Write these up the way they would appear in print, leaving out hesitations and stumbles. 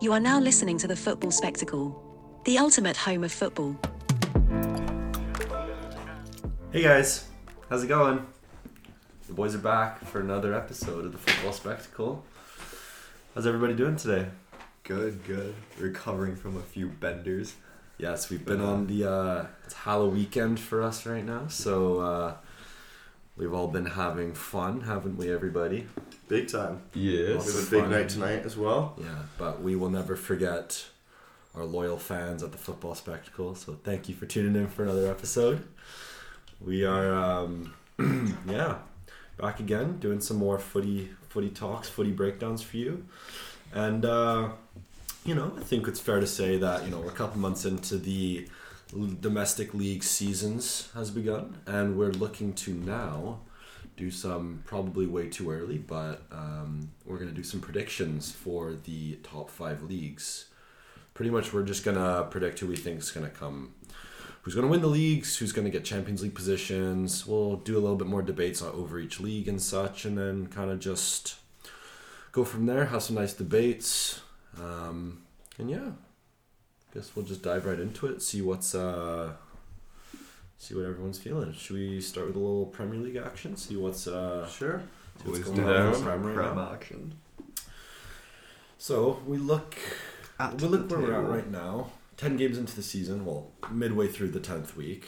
You are now listening to the Football Spectacle, the ultimate home of football. Hey guys, how's it going? The boys are back for another episode of the Football Spectacle. How's everybody doing today? Good. Recovering from a few benders. Yes, we've been on the it's Halloween weekend for us right now, so we've all been having fun, haven't we, everybody? Big time. Yes. We have a big night tonight as well. Yeah, but we will never forget our loyal fans at the Football Spectacle, so thank you for tuning in for another episode. We are, back again, doing some more footy talks, footy breakdowns for you. And, I think it's fair to say that, we're a couple months into the domestic league seasons has begun, and we're looking to now do some, probably way too early, but we're going to do some predictions for the top 5 leagues. Pretty much we're just going to predict who we think is going to come, who's going to win the leagues, who's going to get Champions League positions. We'll do a little bit more debates over each league and such, and then kind of just go from there, have some nice debates. Guess we'll just dive right into it, see what everyone's feeling. Should we start with a little Premier League action? See what's Sure. See what's Always going down. on in the Prem right Prem now. action. So we look At where the we're at table. right now. 10 games into the season, well, midway through the 10th week.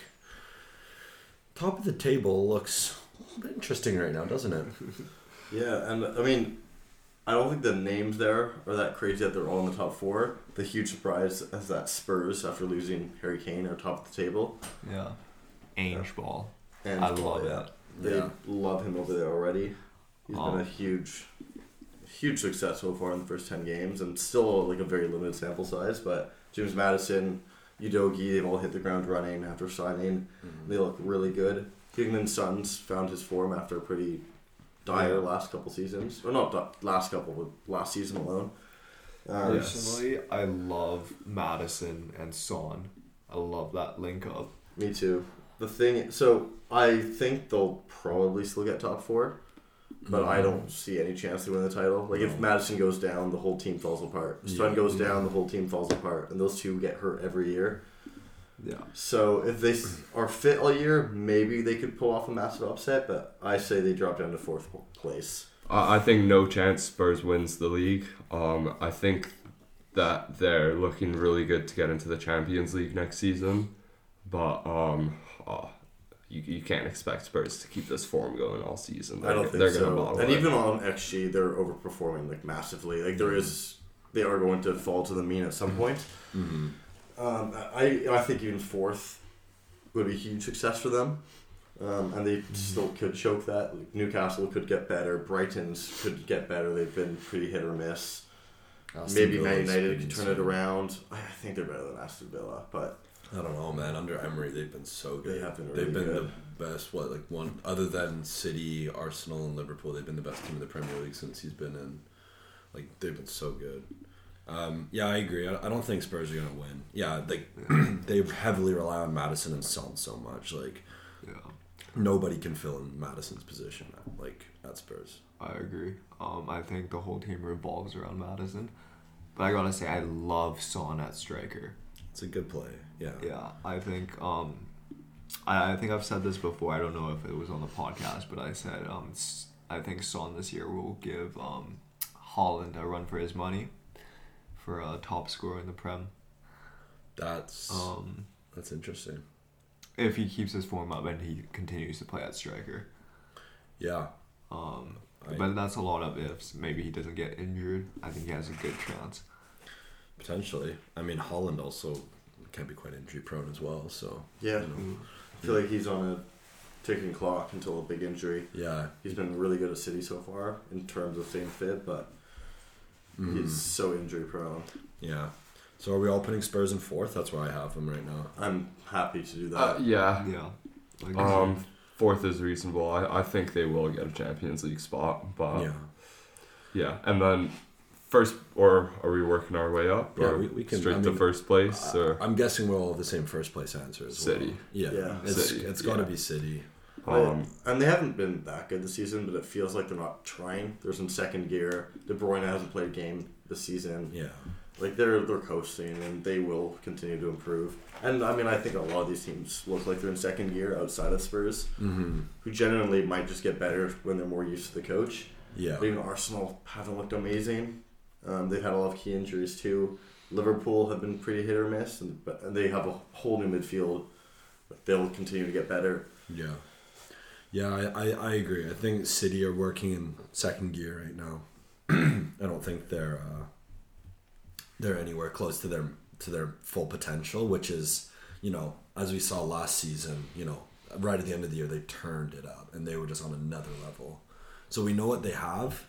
Top of the table looks interesting right now, doesn't it? Yeah, and I mean, I don't think the names there are that crazy that they're all in the top 4. The huge surprise is that Spurs, after losing Harry Kane, are top of the table. Yeah. Ange Ball. And I love it. They Yeah. love him over there already. He's Oh. been a huge success so far in the first 10 games, and still like a very limited sample size. But James Maddison, Udogie, they've all hit the ground running after signing. They look really good. Heung-min Son's found his form after a pretty dire last couple seasons. Or not last couple, but last season alone. Personally, I love Madison and Son. I love that link up. Me too. So I think they'll probably still get top 4, but I don't see any chance to win the title. Like if Madison goes down, the whole team falls apart. If Son goes down, the whole team falls apart, and those two get hurt every year. Yeah. So if they are fit all year, maybe they could pull off a massive upset, but I say they drop down to 4th place. I think no chance Spurs wins the league. I think that they're looking really good to get into the Champions League next season, but you can't expect Spurs to keep this form going all season. I don't think they're so. gonna bottle And it. even on XG, they're overperforming like massively. Like they are going to fall to the mean at some point. Mm-hmm. I think even 4th would be a huge success for them. And they still could choke that. Like Newcastle could get better. Brighton's could get better. They've been pretty hit or miss. Maybe Man United could turn it around. I think they're better than Aston Villa, but I don't know, man. Under Emery, they've been so good. They have been really They've been good. the best. One other than City, Arsenal, and Liverpool, they've been the best team in the Premier League since he's been in. Like they've been so good. I agree. I don't think Spurs are gonna win. Yeah, they heavily rely on Madison and Son so much. Like nobody can fill in Madison's position at Spurs. I agree. I think the whole team revolves around Madison. But I gotta say, I love Son at striker. It's a good play. Yeah. Yeah, I think I think I've said this before. I don't know if it was on the podcast, but I said I think Son this year will give Haaland a run for his money for a top scorer in the Prem. That's interesting. If he keeps his form up and he continues to play at striker. Yeah. But that's a lot of ifs. Maybe he doesn't get injured. I think he has a good chance. Potentially. I mean, Haaland also can be quite injury prone as well. So yeah, I feel like he's on a ticking clock until a big injury. Yeah. He's been really good at City so far in terms of staying fit, but he's so injury prone. Yeah. So are we all putting Spurs in 4th? That's where I have them right now. I'm happy to do that. Yeah. Yeah. 4th is reasonable. I think they will get a Champions League spot, but Yeah. And then first, or are we working our way up? Yeah, or we can. straight to first place. Or I'm guessing we'll all have the same first place answer as City. well. Yeah. Yeah. It's got to be City. And they haven't been that good this season, but it feels like they're not trying. They're in second gear. De Bruyne hasn't played a game this season. Yeah. Like they're coasting and they will continue to improve. And I mean, I think a lot of these teams look like they're in second gear outside of Spurs, who genuinely might just get better when they're more used to the coach. Yeah. But even Arsenal haven't looked amazing. They've had a lot of key injuries too. Liverpool have been pretty hit or miss, and they have a whole new midfield. But they'll continue to get better. Yeah. Yeah, I agree. I think City are working in second gear right now. I don't think they're anywhere close to their full potential, which is, you know, as we saw last season, you know, right at the end of the year they turned it up and they were just on another level. So we know what they have,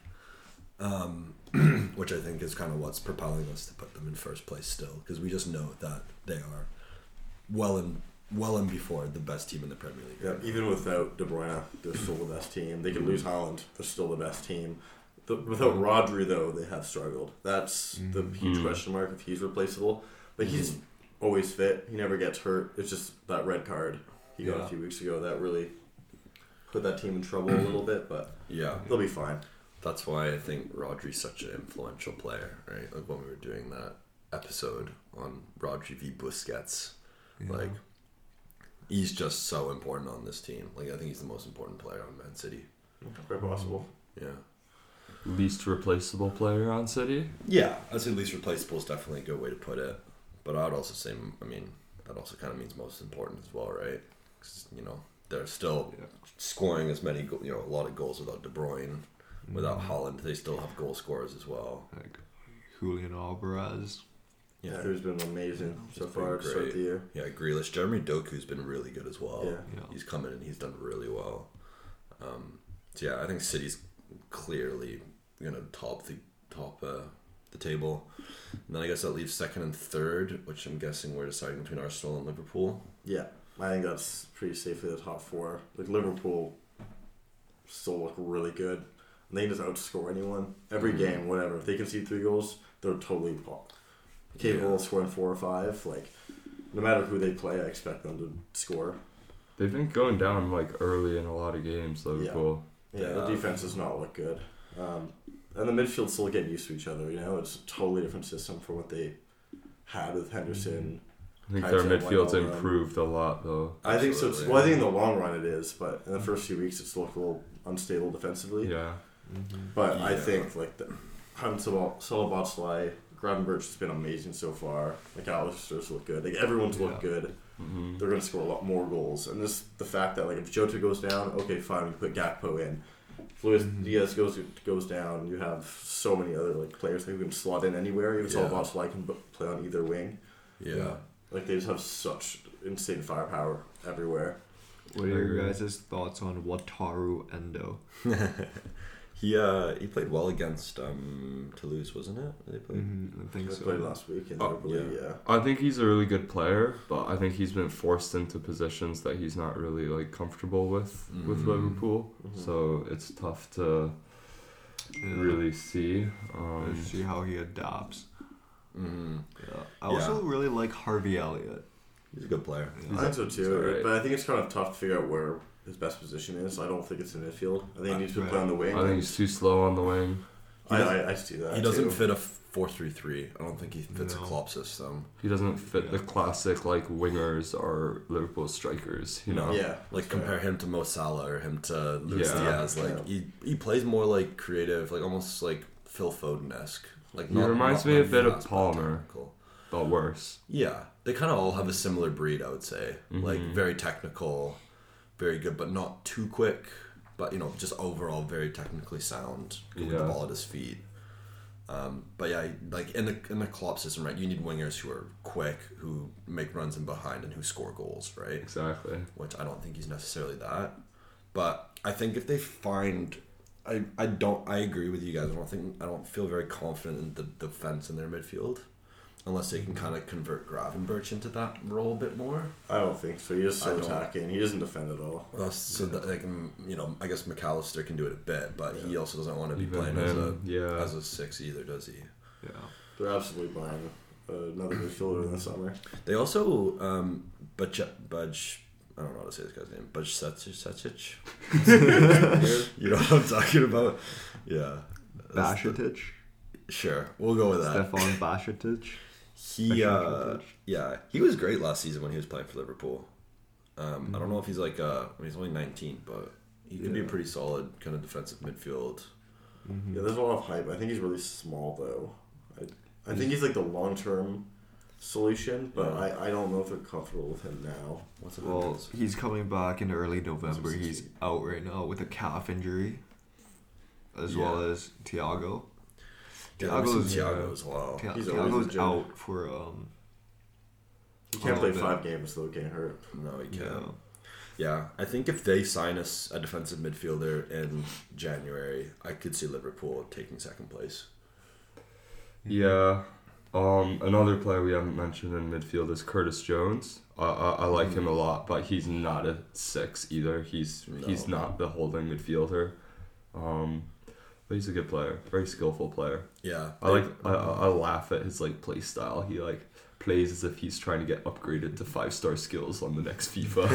which I think is kind of what's propelling us to put them in first place still, because we just know that they are well and before the best team in the Premier League. Yeah, even without De Bruyne, they're still the best team. They could lose Haaland, they're still the best team. Without Rodri, though, they have struggled. That's the huge question mark if he's replaceable. But he's always fit. He never gets hurt. It's just that red card he got a few weeks ago that really put that team in trouble a little bit. But Yeah. they'll be fine. That's why I think Rodri's such an influential player, right? Like when we were doing that episode on Rodri v Busquets, like he's just so important on this team. Like I think he's the most important player on Man City. Quite possible. Yeah. Least replaceable player on City? Yeah, I'd say least replaceable is definitely a good way to put it. But I'd also say, I mean, that also kind of means most important as well, right? 'Cause, you know, they're still scoring as many, a lot of goals without De Bruyne, without Haaland. They still have goal scorers as well. Like Julian Alvarez. Yeah, who's been amazing so He's far been to start great. the year. Yeah, Grealish. Jeremy Doku's been really good as well. Yeah. Yeah. He's come in and he's done really well. So yeah, I think City's clearly gonna top the table. And then I guess that leaves second and third, which I'm guessing we're deciding between Arsenal and Liverpool. Yeah, I think that's pretty safely the top four. Like Liverpool still look really good. And they can just outscore anyone. Every game, whatever. If they concede 3 goals, they're totally capable of scoring 4 or 5. Like, no matter who they play, I expect them to score. They've been going down like early in a lot of games, Liverpool. Yeah, the defense does not look good. And the midfield's still getting used to each other, you know? It's a totally different system from what they had with Henderson. I think their Kaiser, midfield's Wijnaldum. improved a lot though. I think so. Absolutely. Well, I think in the long run it is, but in the first few weeks it's looked a little unstable defensively. Yeah. But I Yeah. think like the Szoboszlai, Gravenberch has been amazing so far. Like Alistair's looked good. Like everyone's looked good. They're going to score a lot more goals. And this the fact that like if Jota goes down, okay, fine, we put Gakpo in. If Luis Diaz goes down, you have so many other like players who can slot in anywhere. Even Szoboszlai can play on either wing. Yeah. Like they just have such insane firepower everywhere. What are your guys' thoughts on Wataru Endo? He played well against Toulouse, wasn't it? They played. I think They so. played last week, and I believe, yeah. I think he's a really good player, but I think he's been forced into positions that he's not really like comfortable with Liverpool. So it's tough to really see. Let's see how he adapts. Mm-hmm. Yeah. I also really like Harvey Elliott. He's a good player. I think so too, alright. but I think it's kind of tough to figure out where his best position is. I don't think it's in midfield. I think he needs to play on the wing. I think he's too slow on the wing. I see that. He doesn't too. fit a 4-3-3. I don't think he fits a Klopp system. He doesn't fit the classic like wingers or Liverpool strikers, you know. Yeah, Like compare him to Mo Salah or him to Luis Yeah. Diaz. Like he plays more like creative, like almost like Phil Foden-esque. Like He reminds me a bit of fast, but Palmer. technical. But worse. Yeah, they kind of all have a similar breed, I would say. Like very technical, very good, but not too quick. But just overall very technically sound. Good with the Yeah. ball at his feet. But yeah, like in the Klopp system, right? You need wingers who are quick, who make runs in behind, and who score goals, right? Exactly. Which I don't think he's necessarily that. But I think if they find, I agree with you guys. I don't feel very confident in the defense in their midfield, unless they can kind of convert Gravenberch into that role a bit more. I don't think so. He's so I don't. attacking. He doesn't defend at all. So that they can, I guess McAllister can do it a bit, but he also doesn't want to be Even playing him, as a 6 either, does he? Yeah. They're absolutely buying another midfielder in the summer. They also Budge. I don't know how to say this guy's name. Budge Secic. You know what I'm talking about? Yeah. Bashetic? Sure, we'll go with that. Stefan Bajcetic. He was great last season when he was playing for Liverpool. I don't know if he's like he's only 19, but he could be a pretty solid kind of defensive midfield. Yeah, there's a lot of hype. I think he's really small though. I think he's like the long-term solution, but I don't know if they're comfortable with him now. Well, he's coming back in early November. He's out right now with a calf injury, as well as Thiago. Thiago as well. He's always Thiago's injured. out for He can't play bit. 5 games without getting hurt. No, he can't. Yeah, I think if they sign us a defensive midfielder in January, I could see Liverpool taking second place. Yeah. Another player we haven't mentioned in midfield is Curtis Jones. I like him a lot, but he's not a 6 either. He's not the holding midfielder. But he's a good player, very skillful player. Yeah, I laugh at his like play style. He like plays as if he's trying to get upgraded to 5-star skills on the next FIFA.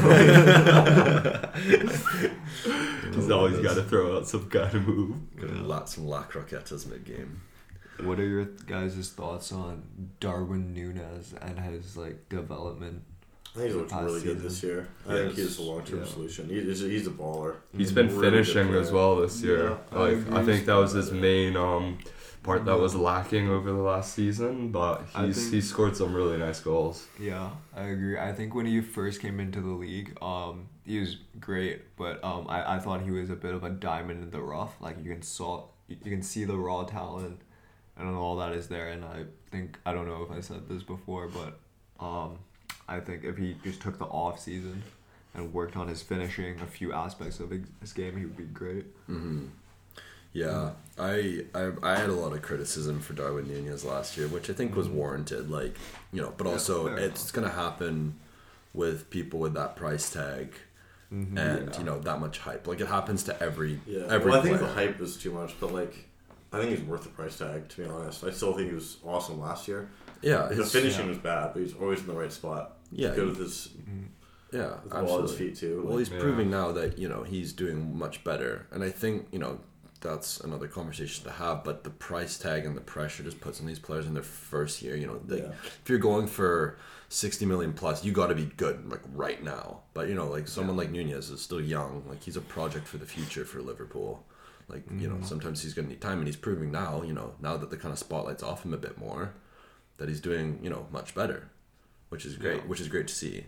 He's always got to throw out some kind of move. Some La Croquetas mid-game. What are your guys' thoughts on Darwin Núñez and his like development? I think he looks Past really good season. this year. I think he's a long-term solution. He's a baller. He's been Really good finishing player. as well this year. Yeah, like agree I think with that was his that. main part that was lacking over the last season, but he scored some really nice goals. Yeah, I agree. I think when he first came into the league, he was great, but I thought he was a bit of a diamond in the rough. Like you can see the raw talent and all that is there. And I don't know if I said this before, but I think if he just took the off season and worked on his finishing, a few aspects of his game, he would be great. Mm-hmm. Yeah, I had a lot of criticism for Darwin Núñez last year, which I think was warranted. Like, but also it's gonna happen with people with that price tag and that much hype. Like it happens to every Well, I think player. the hype is too much, but like I think he's worth the price tag. To be honest, I still think he was awesome last year. Yeah, The finishing was bad, but he's always in the right spot. Yeah, He's good with his yeah, with the ball at his absolutely. feet too. Well, Like, he's proving now that he's doing much better, and I think that's another conversation to have. But the price tag and the pressure just puts on these players in their first year. If you're going for 60 million plus, you got to be good like right now. But like someone like Núñez is still young. Like he's a project for the future for Liverpool. Like sometimes he's gonna need time, and he's proving now. Now that the kind of spotlight's off him a bit more, that he's doing much better, which is great. Which is great to see.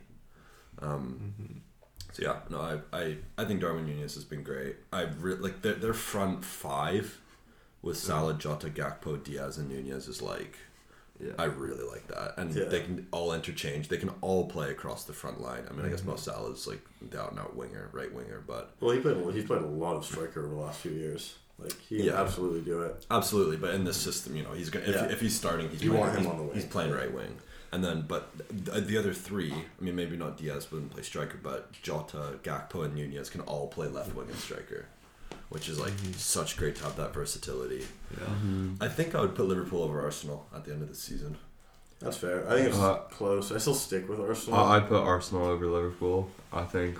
So yeah, no, I think Darwin Núñez has been great. Like their front 5 with Salah, Jota, Gakpo, Diaz, and Núñez is like, I really like that, and they can all interchange. They can all play across the front line. I mean, I guess Mo Salah's like the out-and-out winger, right winger, but he's played a lot of striker over the last few years. Like he can absolutely do it. absolutely. But in this system, he's going if he's starting, want him on the wing. He's playing right wing. And then, but the other 3, I mean, maybe not Diaz wouldn't play striker, but Jota, Gakpo, and Núñez can all play left wing and striker, which is like such great to have that versatility. Yeah. I think I would put Liverpool over Arsenal at the end of the season. That's fair. I think it's close. I still stick with Arsenal. I'd put Arsenal over Liverpool. I think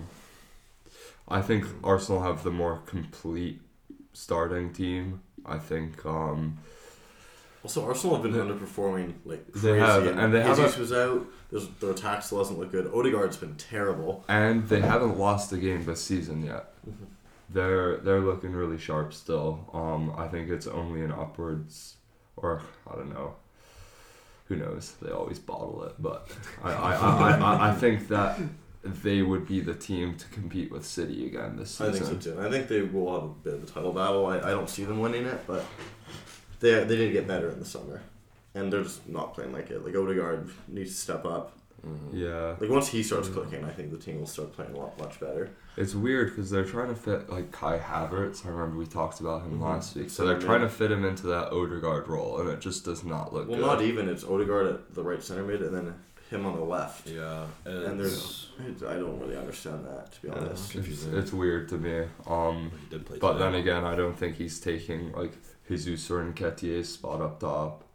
Arsenal have the more complete starting team. I think Also, Arsenal have been underperforming like crazy. They have, and they have Jesus was out. Their attack still doesn't look good. Odegaard's been terrible. and they haven't lost a game this season yet. They're looking really sharp still. I think it's only an upwards, or I don't know. Who knows? They always bottle it, but I think that they would be the team to compete with City again this season. I think so too. I think they will have a bit of a title battle. I don't see them winning it, but they need to get better in the summer, and they're just not playing like it. Like Odegaard needs to step up. Yeah. Like once he starts clicking, I think the team will start playing much better. It's weird because they're trying to fit like Kai Havertz. I remember we talked about him last week. So they're trying to fit him into that Odegaard role, and it just does not look Well, good. not even. It's Odegaard at the right center mid, and then him on the left. Yeah, And I don't really understand that, to be honest. It's weird to me. he did play But today. then again, I don't think he's taking like Jesus or Nketiah's spot up top.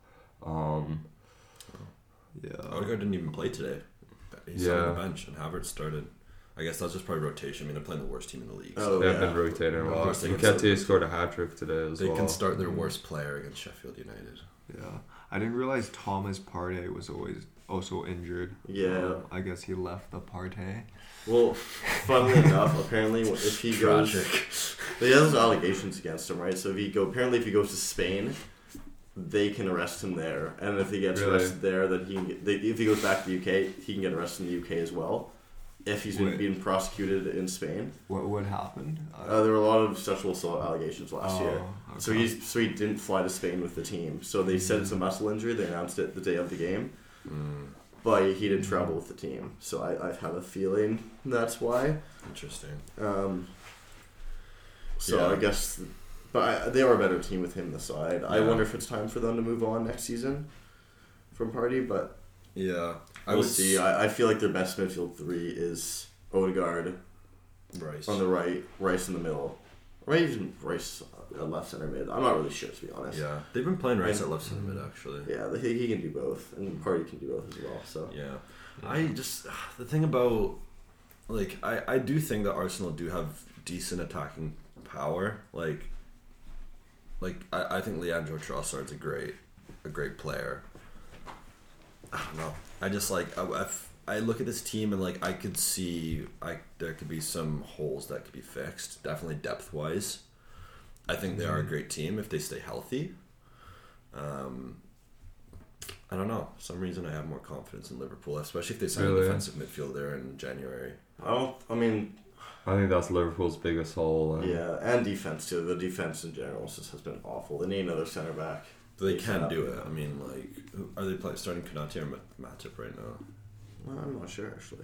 Odegaard didn't even play today. He sat on the bench, and Havertz started. I guess that's just probably rotation. I mean, they're playing the worst team in the league. Oh, They've yeah. been rotating a Of lot. course they can Nketiah start- scored a hat trick today as They well. can start their worst player against Sheffield United. Yeah, I didn't realize Thomas Partey was always also injured. Yeah. I guess he left the Partey. Well, funnily enough, apparently if he goes, Tragic. he has allegations against him, right? So if he goes to Spain, they can arrest him there, and if he gets Really? arrested there, then if he goes back to the UK, he can get arrested in the UK as well. If he's Wait. being prosecuted in Spain, What happened? there were a lot of sexual assault allegations last year. okay. So he didn't fly to Spain with the team. So they said it's a muscle injury. They announced it the day of the game, but he didn't travel with the team. So I have a feeling that's why. Interesting. So Yeah. I guess, but they are a better team with him on the side. I Yeah. wonder if it's time for them to move on next season from Party, but Yeah. we'll see. I feel like their best midfield three is Odegaard Rice. on the right, Rice in the middle, or even Rice left center mid. I'm not really sure, to be honest. Yeah. They've been playing Rice And- at left center mid, actually. Yeah, he can do both, and Party can do both as well. So Yeah. I just, the thing about, like, I do think that Arsenal do have decent attacking power. Like I think Leandro Trossard's a great player. I don't know. I just like I look at this team and like I could see there could be some holes that could be fixed. Definitely depth wise. I think they are a great team if they stay healthy. I don't know. For some reason I have more confidence in Liverpool, especially if they sign Really? a defensive midfielder in January. I mean, I think that's Liverpool's biggest hole. And yeah, and defense too. The defense in general just has been awful. They need another center back. But they They can set do up, it. I mean, like, are they starting Konate or Matip right now? Well, I'm not sure actually.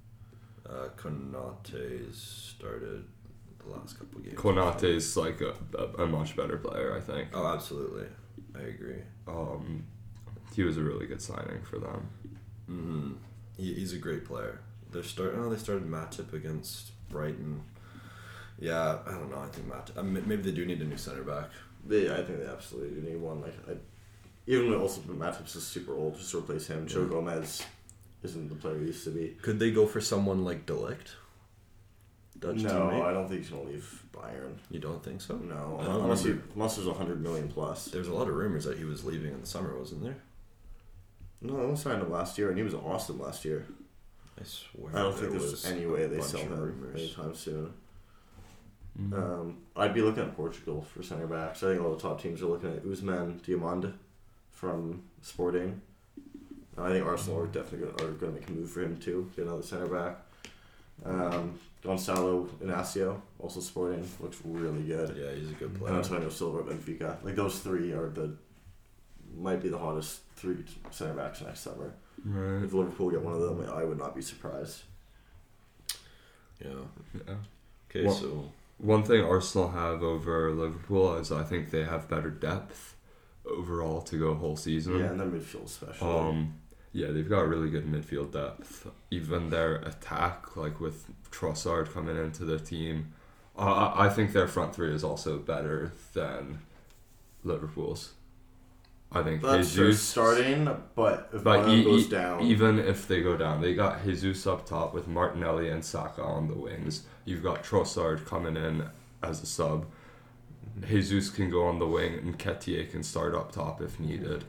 Konate's started the last couple games. Konate's like a much better player, I think. Oh, absolutely. I agree. He was a really good signing for them. Mm-hmm. He's a great player. They started Matip against Brighton. Yeah, I don't know. I think Matip. Maybe they do need a new center back. I think they absolutely do need one. Even though also Matip's is super old, just to replace him. Joe Yeah. Gomez isn't the player he used to be. Could they go for someone like De Ligt? Dutch No, teammate? I don't think he's gonna leave Bayern. You don't think so? No, I don't unless remember. there's 100 million plus. There's a lot of rumors that he was leaving in the summer, wasn't there? No, I signed him last year, and he was awesome last year. I swear. I don't think there there's was any way a they bunch sell of him rumors. anytime soon. Mm-hmm. I'd be looking at Portugal for center backs. I think all the top teams are looking at Usman Diamande from Sporting. I think Arsenal are definitely going to make a move for him too. Get another center back. Gonçalo Inacio, also Sporting, looks really good. Yeah, he's a good And player. Antonio Silva at Benfica. Like those three might be the hottest three center backs next summer. Right. If Liverpool get one of them, I would not be surprised. Yeah. Yeah. Okay, Well- so One thing Arsenal have over Liverpool is I think they have better depth overall to go whole season. Yeah, and their midfield especially. Yeah, they've got really good midfield depth. Even their attack, like with Trossard coming into the team, I think their front three is also better than Liverpool's. I think That's their Jesus starting, but if But one of them goes down, even if they go down, they got Jesus up top with Martinelli and Saka on the wings. You've got Trossard coming in as a sub. Jesus can go on the wing, and Nketiah can start up top if needed.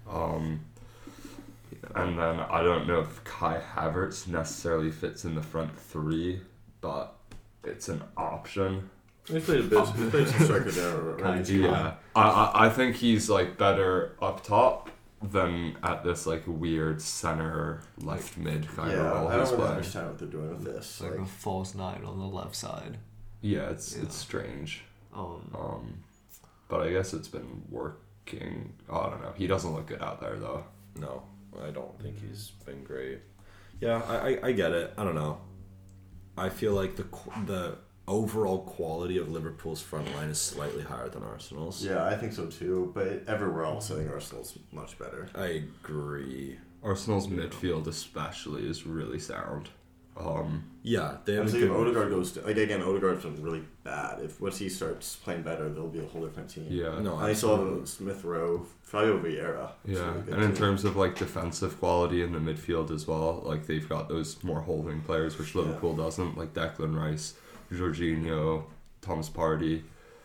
And then I don't know if Kai Havertz necessarily fits in the front three, but it's an option. he played a bit. He played some striker there already. Yeah, I think he's like better up top than at this like weird center left mid kind Yeah, of role I he's don't really playing. understand what they're doing with this. It's like a Like, false nine on the left side. Yeah, it's Yeah. strange. Um, But I guess it's been working. Oh, I don't know. He doesn't look good out there though. no, I don't think he's been great. Yeah, I get it. I don't know. I feel like the overall quality of Liverpool's front line is slightly higher than Arsenal's. yeah, I think so too. But everywhere else, I think Arsenal's much better. I agree. Arsenal's midfield especially is really sound. Yeah, they have I'm a saying if good. Odegaard goes to, like again, Odegaard's been really bad. If once he starts playing better, they'll be a whole different team. Yeah. No, I still have Smith Rowe, Fabio Vieira. It's Yeah, really good and in too. terms of like defensive quality in the midfield as well, like they've got those more holding players, which Liverpool doesn't, like Declan Rice, Jorginho, Thomas Partey.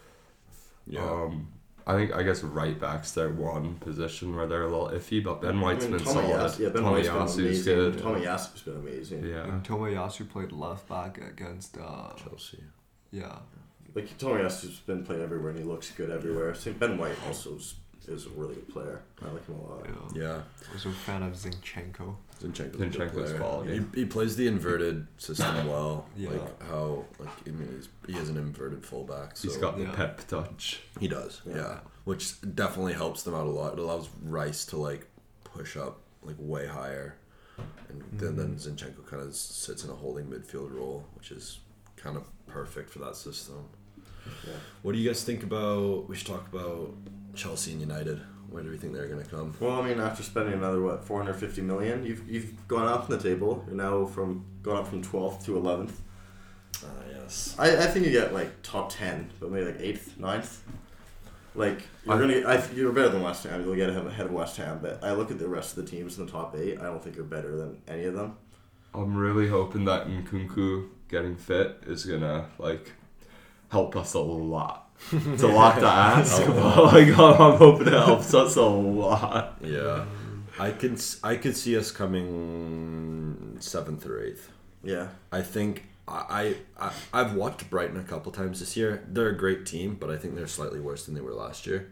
Yeah. I guess right back's their one position where they're a little iffy, but Ben White's been solid. Yeah, Ben White's been Tomiyasu's amazing. good. Tomiyasu's been amazing. Yeah, And Tomiyasu played left back against Chelsea. yeah. Like Tomiyasu's been playing everywhere and he looks good everywhere. I think Ben White also is a really good player. I like him a lot. Yeah. Yeah. Also a fan of Zinchenko. Zinchenko's a good Zinchenko's player. quality. He plays the inverted system well. Yeah. Like how I mean, he is an inverted fullback. So he's got the Yeah. pep touch. He does. Yeah. Yeah. Which definitely helps them out a lot. It allows Rice to like push up like way higher, and then Zinchenko kind of sits in a holding midfield role, which is kind of perfect for that system. Yeah. What do you guys think about? We should talk about Chelsea and United. Where do we think they're going to come? Well, I mean, after spending another 450 million, you've gone up in the table. You're now gone up from 12th to 11th. Yes. I think you get like top 10, but maybe like 8th, 9th. Like you're better than West Ham. You'll get ahead of West Ham, but I look at the rest of the teams in the top 8. I don't think you're better than any of them. I'm really hoping that Nkunku getting fit is gonna like help us a lot. It's a lot to ask, but like I'm hoping it helps us a lot. Yeah. I could see us coming 7th or 8th. Yeah. I think I've watched Brighton a couple times this year. They're a great team, but I think they're slightly worse than they were last year.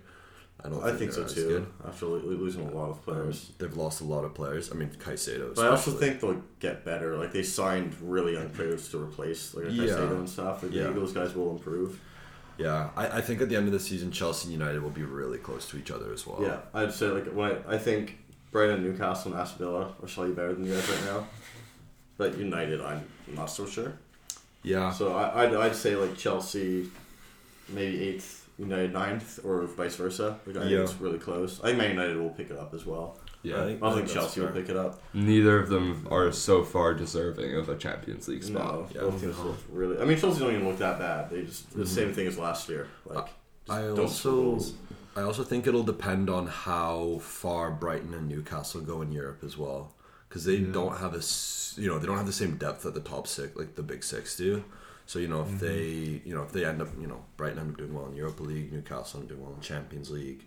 I think so they're as too. good. After losing a lot of players. They've lost a lot of players. I mean, Caicedo. But I also especially. think they'll get better. Like they signed really young players to replace like Yeah. Caicedo and stuff. Like Yeah. those guys will improve. Yeah, I think at the end of the season, Chelsea and United will be really close to each other as well. Yeah, I'd say like I think Brighton, Newcastle, and Aston Villa are slightly better than you guys right now. But United, I'm not so sure. Yeah. So I'd say like Chelsea, maybe 8th, United 9th, or vice versa. Like I think it's really close. I think Man United will pick it up as well. Yeah, I think Chelsea will pick it up. neither of them are so far deserving of a Champions League spot. No, Yeah. both teams look really. I mean, Chelsea don't even look that bad. They just the same thing as last year. Like I just don't score I also think it'll depend on how far Brighton and Newcastle go in Europe as well, because they don't have they don't have the same depth that the top 6, like the big 6, do. So if they end up Brighton end up doing well in Europa League, Newcastle end up doing well in Champions League,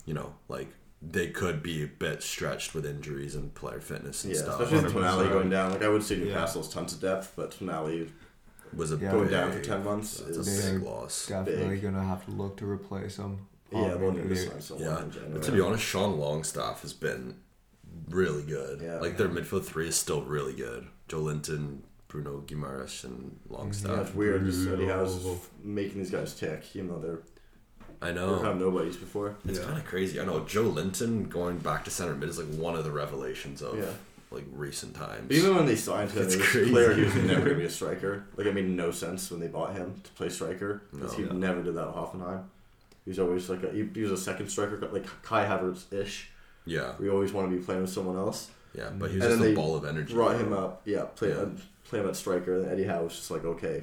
like they could be a bit stretched with injuries and player fitness and stuff. especially with 100%. Tonali going down. Like I would say Newcastle has tons of depth, but Tonali Was a going big, down for 10 months that's is a big They're loss. Definitely Big. gonna have to look to replace him. yeah. We'll need to they- sign someone Yeah, in but January. to be honest, Sean Longstaff has been really good. Yeah. Like their midfield 3 is still really good. Joe Linton, Bruno Guimaraes, and Longstaff. Yeah, it's weird. Just Eddie Howe's making these guys tick, even though they're I kind know. of nobodies before. It's kind of crazy. I know Joe Linton going back to center mid is like one of the revelations of Yeah. like recent times. But even when they signed him, It's it was crazy. clear he was never going to be a striker. Like it made no sense when they bought him to play striker because he never did that at Hoffenheim. He was always like he was a second striker, like Kai Havertz ish. Yeah, We always want to be playing with someone else. yeah, but he was And just then a they ball of energy. Brought him up, play him at striker. And Eddie Howe was just like, okay,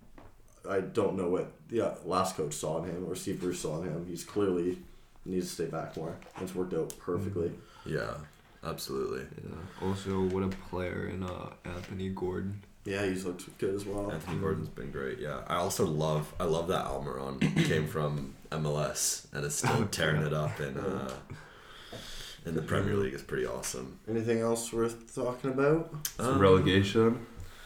I don't know what the last coach saw in him or Steve Bruce saw in him. He's clearly needs to stay back more. It's worked out perfectly. Yeah, absolutely. Yeah. Also, what a player in Anthony Gordon. Yeah, he's looked good as well. Anthony Gordon's been great. Yeah, I also love that Almiron came from MLS and is still tearing it up in the Premier League. It's pretty awesome. Anything else worth talking about? Relegation.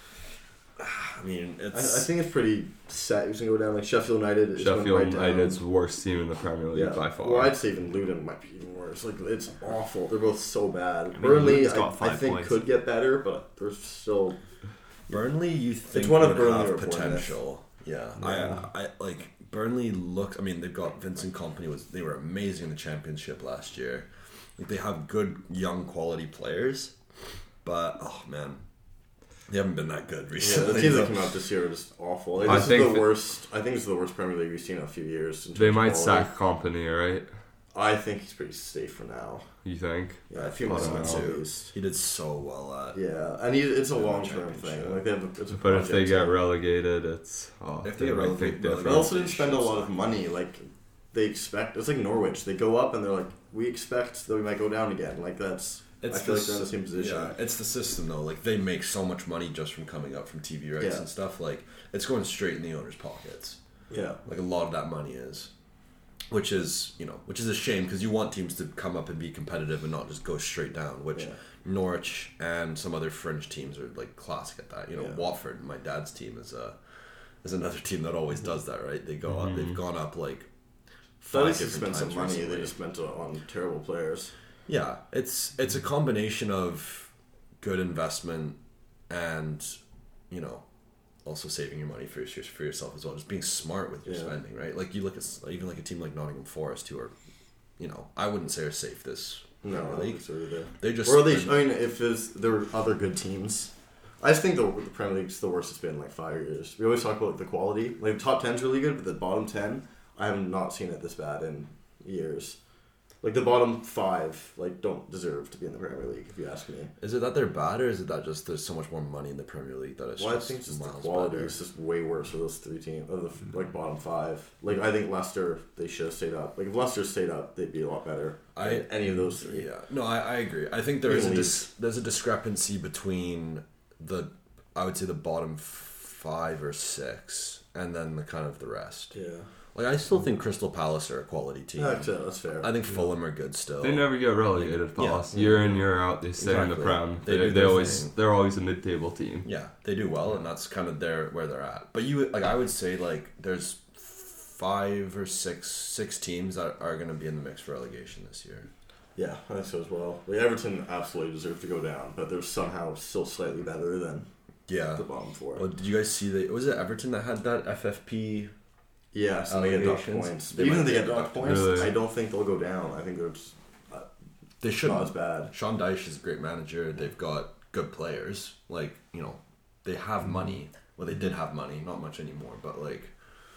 I mean, I it's think it's pretty set. He's gonna go down like Sheffield United. Is going Sheffield right down. United's worst team in the Premier League by far. Well, I'd say even Luton might be even worse. Like it's awful. They're both so bad. mean, Burnley, Luton's got I 5 think points. could get better, but they're still. Burnley. You think one of would Burnley have or Bournemouth. potential? Yeah, I like Burnley. Look, I mean, they've got Vincent Kompany. They were amazing in the Championship last year. Like they have good young quality players, but oh man, they haven't been that good Yeah, recently. the teams that come out this year are just awful. This is the worst. I think it's the worst Premier League we've seen in a few years. in They terms of might quality. sack Company, right? I think he's pretty safe for now. You think? Yeah, a few I more don't months know. at least. He did so well at. Yeah, and it's a Yeah, long-term thing. championship. Like they have, it's a But if they project. get relegated, it's If they get might relegated, think they They different. also didn't spend a lot of money. Like they expect. It's like Norwich. They go up and they're like, we expect that we might go down again. Like that's. I feel like they're in the same position. Yeah, it's the system though. Like they make so much money just from coming up from TV rights Yeah. and stuff. Like it's going straight in the owners' pockets. Yeah. Like a lot of that money is, which is a shame because you want teams to come up and be competitive and not just go straight down. Which Yeah. Norwich and some other fringe teams are like classic at that. Yeah. Watford, my dad's team is another team that always does that. Right? They go up. They've gone up like So at 5 least they different spent some times money. recently. They just spent it on terrible players. Yeah, it's a combination of good investment and also saving your money for yourself as well. Just being smart with your Yeah. spending, right? Like you look at even like a team like Nottingham Forest, who are, I wouldn't say are safe this No, I Premier don't League. think so either. They just Or they. I mean, if there were other good teams, I just think the Premier League's the worst it's been in like 5 years. We always talk about the quality. Like the top 10's really good, but the bottom 10, I have not seen it this bad in years. Like the bottom 5, like don't deserve to be in the Premier League if you ask me. Is it that they're bad, or is it that just there's so much more money in the Premier League that it's Well, I just think just the miles quality better? is just way worse for those 3 teams, of the like bottom 5. Like I think Leicester, they should have stayed up. Like if Leicester stayed up, they'd be a lot better. than any of those 3. Yeah, no, I agree. I think there is Even there's a discrepancy between I would say the bottom 5 or 6, and then the kind of the rest. Yeah, Like I still think Crystal Palace are a quality team. that's fair. I think Fulham are good still. They never get relegated, Palace. Year in, year out, they stay in the Exactly. Prem. They do They their always thing. they're always a mid-table team. Yeah, they do well, and that's kind of where they're at. But I would say like there's 5 or 6 teams that are going to be in the mix for relegation this year. Yeah, I think so as well. Like Everton absolutely deserve to go down, but they're somehow still slightly better than Yeah. the bottom 4. Well, did you guys see that? Was it Everton that had that FFP? Yeah, so they get docked allegations. points. They Even might if they get get docked docked. points, Really? I don't think they'll go down. I think they're just They shouldn't. not as bad. Sean Dyche is a great manager. They've got good players. Like, they have money. Well, they did have money. Not much anymore. But, like,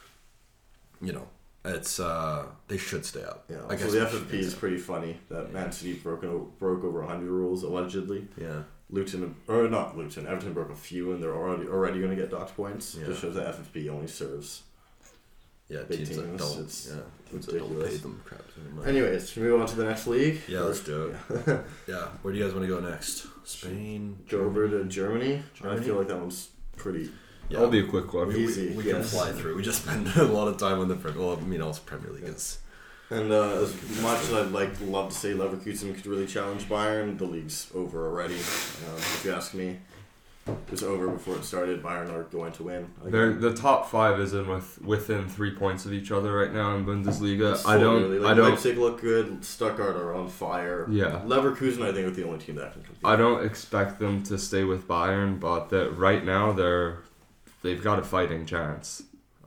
it's, they should stay up. Yeah. I So guess the we FFP should is pretty funny that Man City broke over 100 rules allegedly. Yeah. Everton broke a few, and they're already going to get docked points. Yeah. Just shows that FFP only serves. Yeah, Big teams that teams, don't. it's Yeah, teams that don't ridiculous. pay them crap. Anymore. Anyways, should we move on to the next league? Yeah, let's do it. Yeah. Where do you guys want to go next? Spain? Go over to Germany. I Germany? feel like that one's pretty. Yeah. That'll be a quick one. Easy. We can yes. fly through. We just spend a lot of time on the Premier. Well, also Premier League is. And as much as I'd love to say Leverkusen could really challenge Bayern, the league's over already. If you ask me, it was over before it started. Bayern are going to win. The top 5 is within 3 points of each other right now in Bundesliga. It's I so don't. really, I don't. Leipzig look good. Stuttgart are on fire. Yeah. Leverkusen, I think, are the only team that can compete. I don't expect them to stay with Bayern, but right now they've got a fighting chance.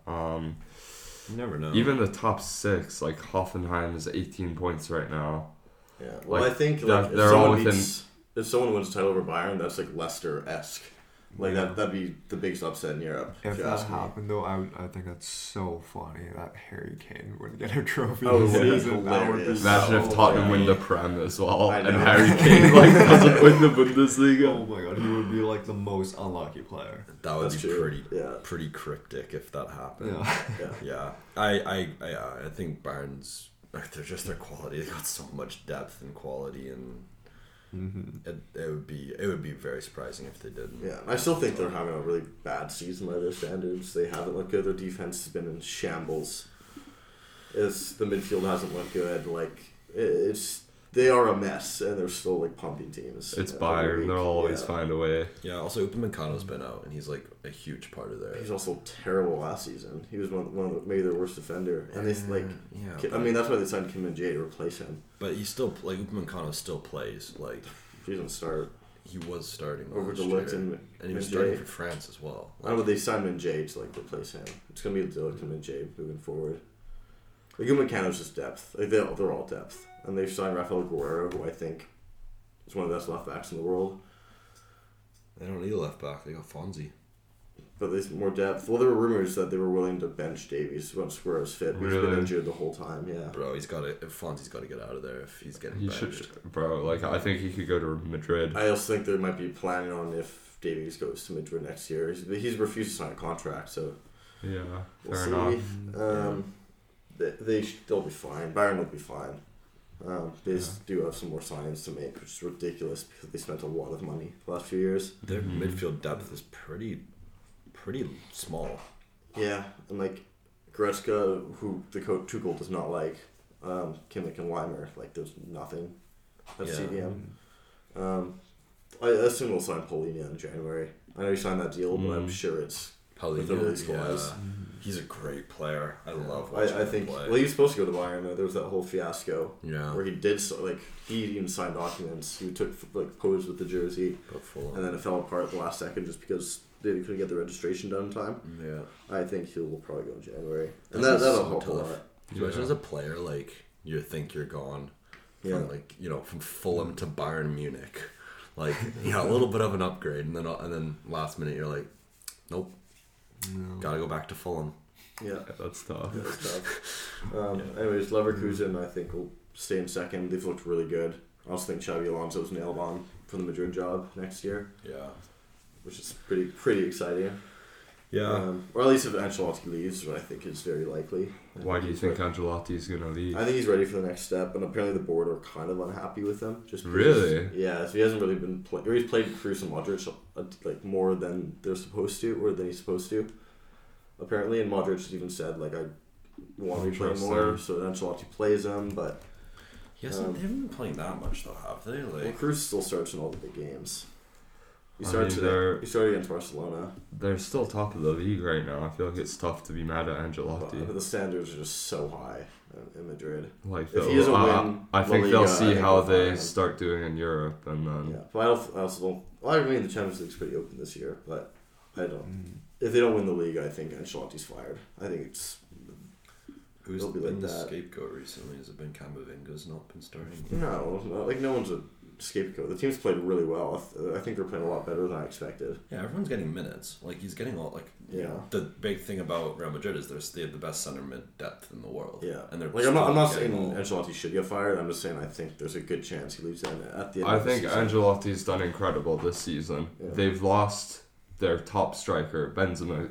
You never know. Even the top 6, like Hoffenheim, is 18 points right now. Yeah. Well, Like, I think that- if they're all someone within- if someone wins the title over Bayern, that's like Leicester-esque. Like that'd be the biggest upset in Europe. If you that ask me. happened though, I think that's so funny that Harry Kane wouldn't get a trophy Oh, this it would be season. That would be hilarious. Imagine if so Tottenham funny. win the Prem as well, I and know. Harry Kane doesn't win the Bundesliga. Oh my god, he would be like the most unlucky player. that would That's be true. pretty cryptic if that happened. Yeah. Yeah, I think Bayern's they're just their quality. They got so much depth and quality, and it would be very surprising if they didn't. Yeah, I still think they're having a really bad season by their standards. They haven't looked good. Their defense has been in shambles. The midfield hasn't looked good. Like they are a mess, and they're still like pumping teams. It's every Bayern; week. they'll always Yeah. find a way. Yeah. Also, Upamecano's been out, and he's like a huge part of their. He's also terrible last season. He was one of the, maybe their worst defender, and they like. Yeah. I mean, that's why they signed Kim Min-jae to replace him. but he still like Upamecano still plays. Like He doesn't start he was starting over last De year, Ligt and he was Min-jae. starting for France as well. I don't know, they signed Min-jae to like replace him. It's gonna be De Ligt and Min-jae moving forward. Like Upamecano's just depth. Like they're all depth, and they've signed Rafael Guerrero, who I think is one of the best left backs in the world. They don't need a left back. They got Fonzie. but there's more depth. Well, there were rumors that they were willing to bench Davies once Square was fit. He's been Really? injured the whole time. Yeah. Bro, Fonzie's got to get out of there if he's getting He benched. should, bro. Like I think he could go to Madrid. I also think they might be planning on if Davies goes to Madrid next year. He's refused to sign a contract, so Yeah, we'll fair see. enough. They'll be fine. Bayern will be fine. They just do have some more signings to make, which is ridiculous because they spent a lot of money the last few years. Their Mhm. midfield depth is pretty small. Yeah, and like Goretzka, who the coach Tuchel does not like, Kimmich and Weimer, like there's nothing at Yeah. CDM. I assume they'll sign Polina in January. I know he signed that deal, but I'm sure it's with the release clause. He's a great player. I love I watching think him play. well, he was supposed to go to Bayern. Though. There was that whole fiasco Yeah, where he did he even signed documents. He took posed with the jersey, but full and then it fell apart at the last second just because they couldn't get the registration done in time. yeah. I think he will probably go in January, and That's that'll so help a tough. lot. Especially Yeah. as a player, like you think you're gone Yeah. from from Fulham to Bayern Munich, like a little bit of an upgrade, and then last minute you're like, nope, No. gotta go back to Fulham. Yeah. That's tough. Yeah, it's tough. Anyways, Leverkusen I think will stay in second. They've looked really good. I also think Xabi Alonso's nailed on for the Madrid job next year, Yeah, which is pretty exciting. Or at least if Ancelotti leaves, which I think is very likely. Why do you think Ancelotti's gonna leave? I think he's ready for the next step, and apparently the board are kind of unhappy with him. Just because- Really? Yeah, so he hasn't really been or he's played Kroos and Modric like more than they're supposed to, or than he's supposed to. Apparently, and Modric has even said like I want to be playing more, Interesting. so Ancelotti plays him, but they haven't been playing that much though, have they? well, Like, Kroos still starts in all the big games. He I started mean, today. He started against Barcelona, They're still top of the league right now. I feel like it's tough to be mad at but Ancelotti. the standards are just so high in Madrid. Like, if he doesn't win I think La they'll Liga, see I think how they'll they fire him. start doing in Europe, and then Yeah, but I also don't. Well, I mean, the Champions League's pretty open this year, but I don't. If they don't win the league, I think Ancelotti's fired. I think it's who's it'll be been like the that. scapegoat recently? Has it been Camavinga's not been starting? no one's a scapegoat. The team's played really well. I think they're playing a lot better than I expected. Yeah, everyone's getting minutes. Like he's getting all Yeah. The big thing about Real Madrid is they have the best center mid depth in the world. Yeah, and they're like I'm not still saying getting all- Ancelotti should get fired. I'm just saying I think there's a good chance he leaves at the end. I of the think season. Ancelotti's done incredible this season. Yeah. They've lost their top striker, Benzema,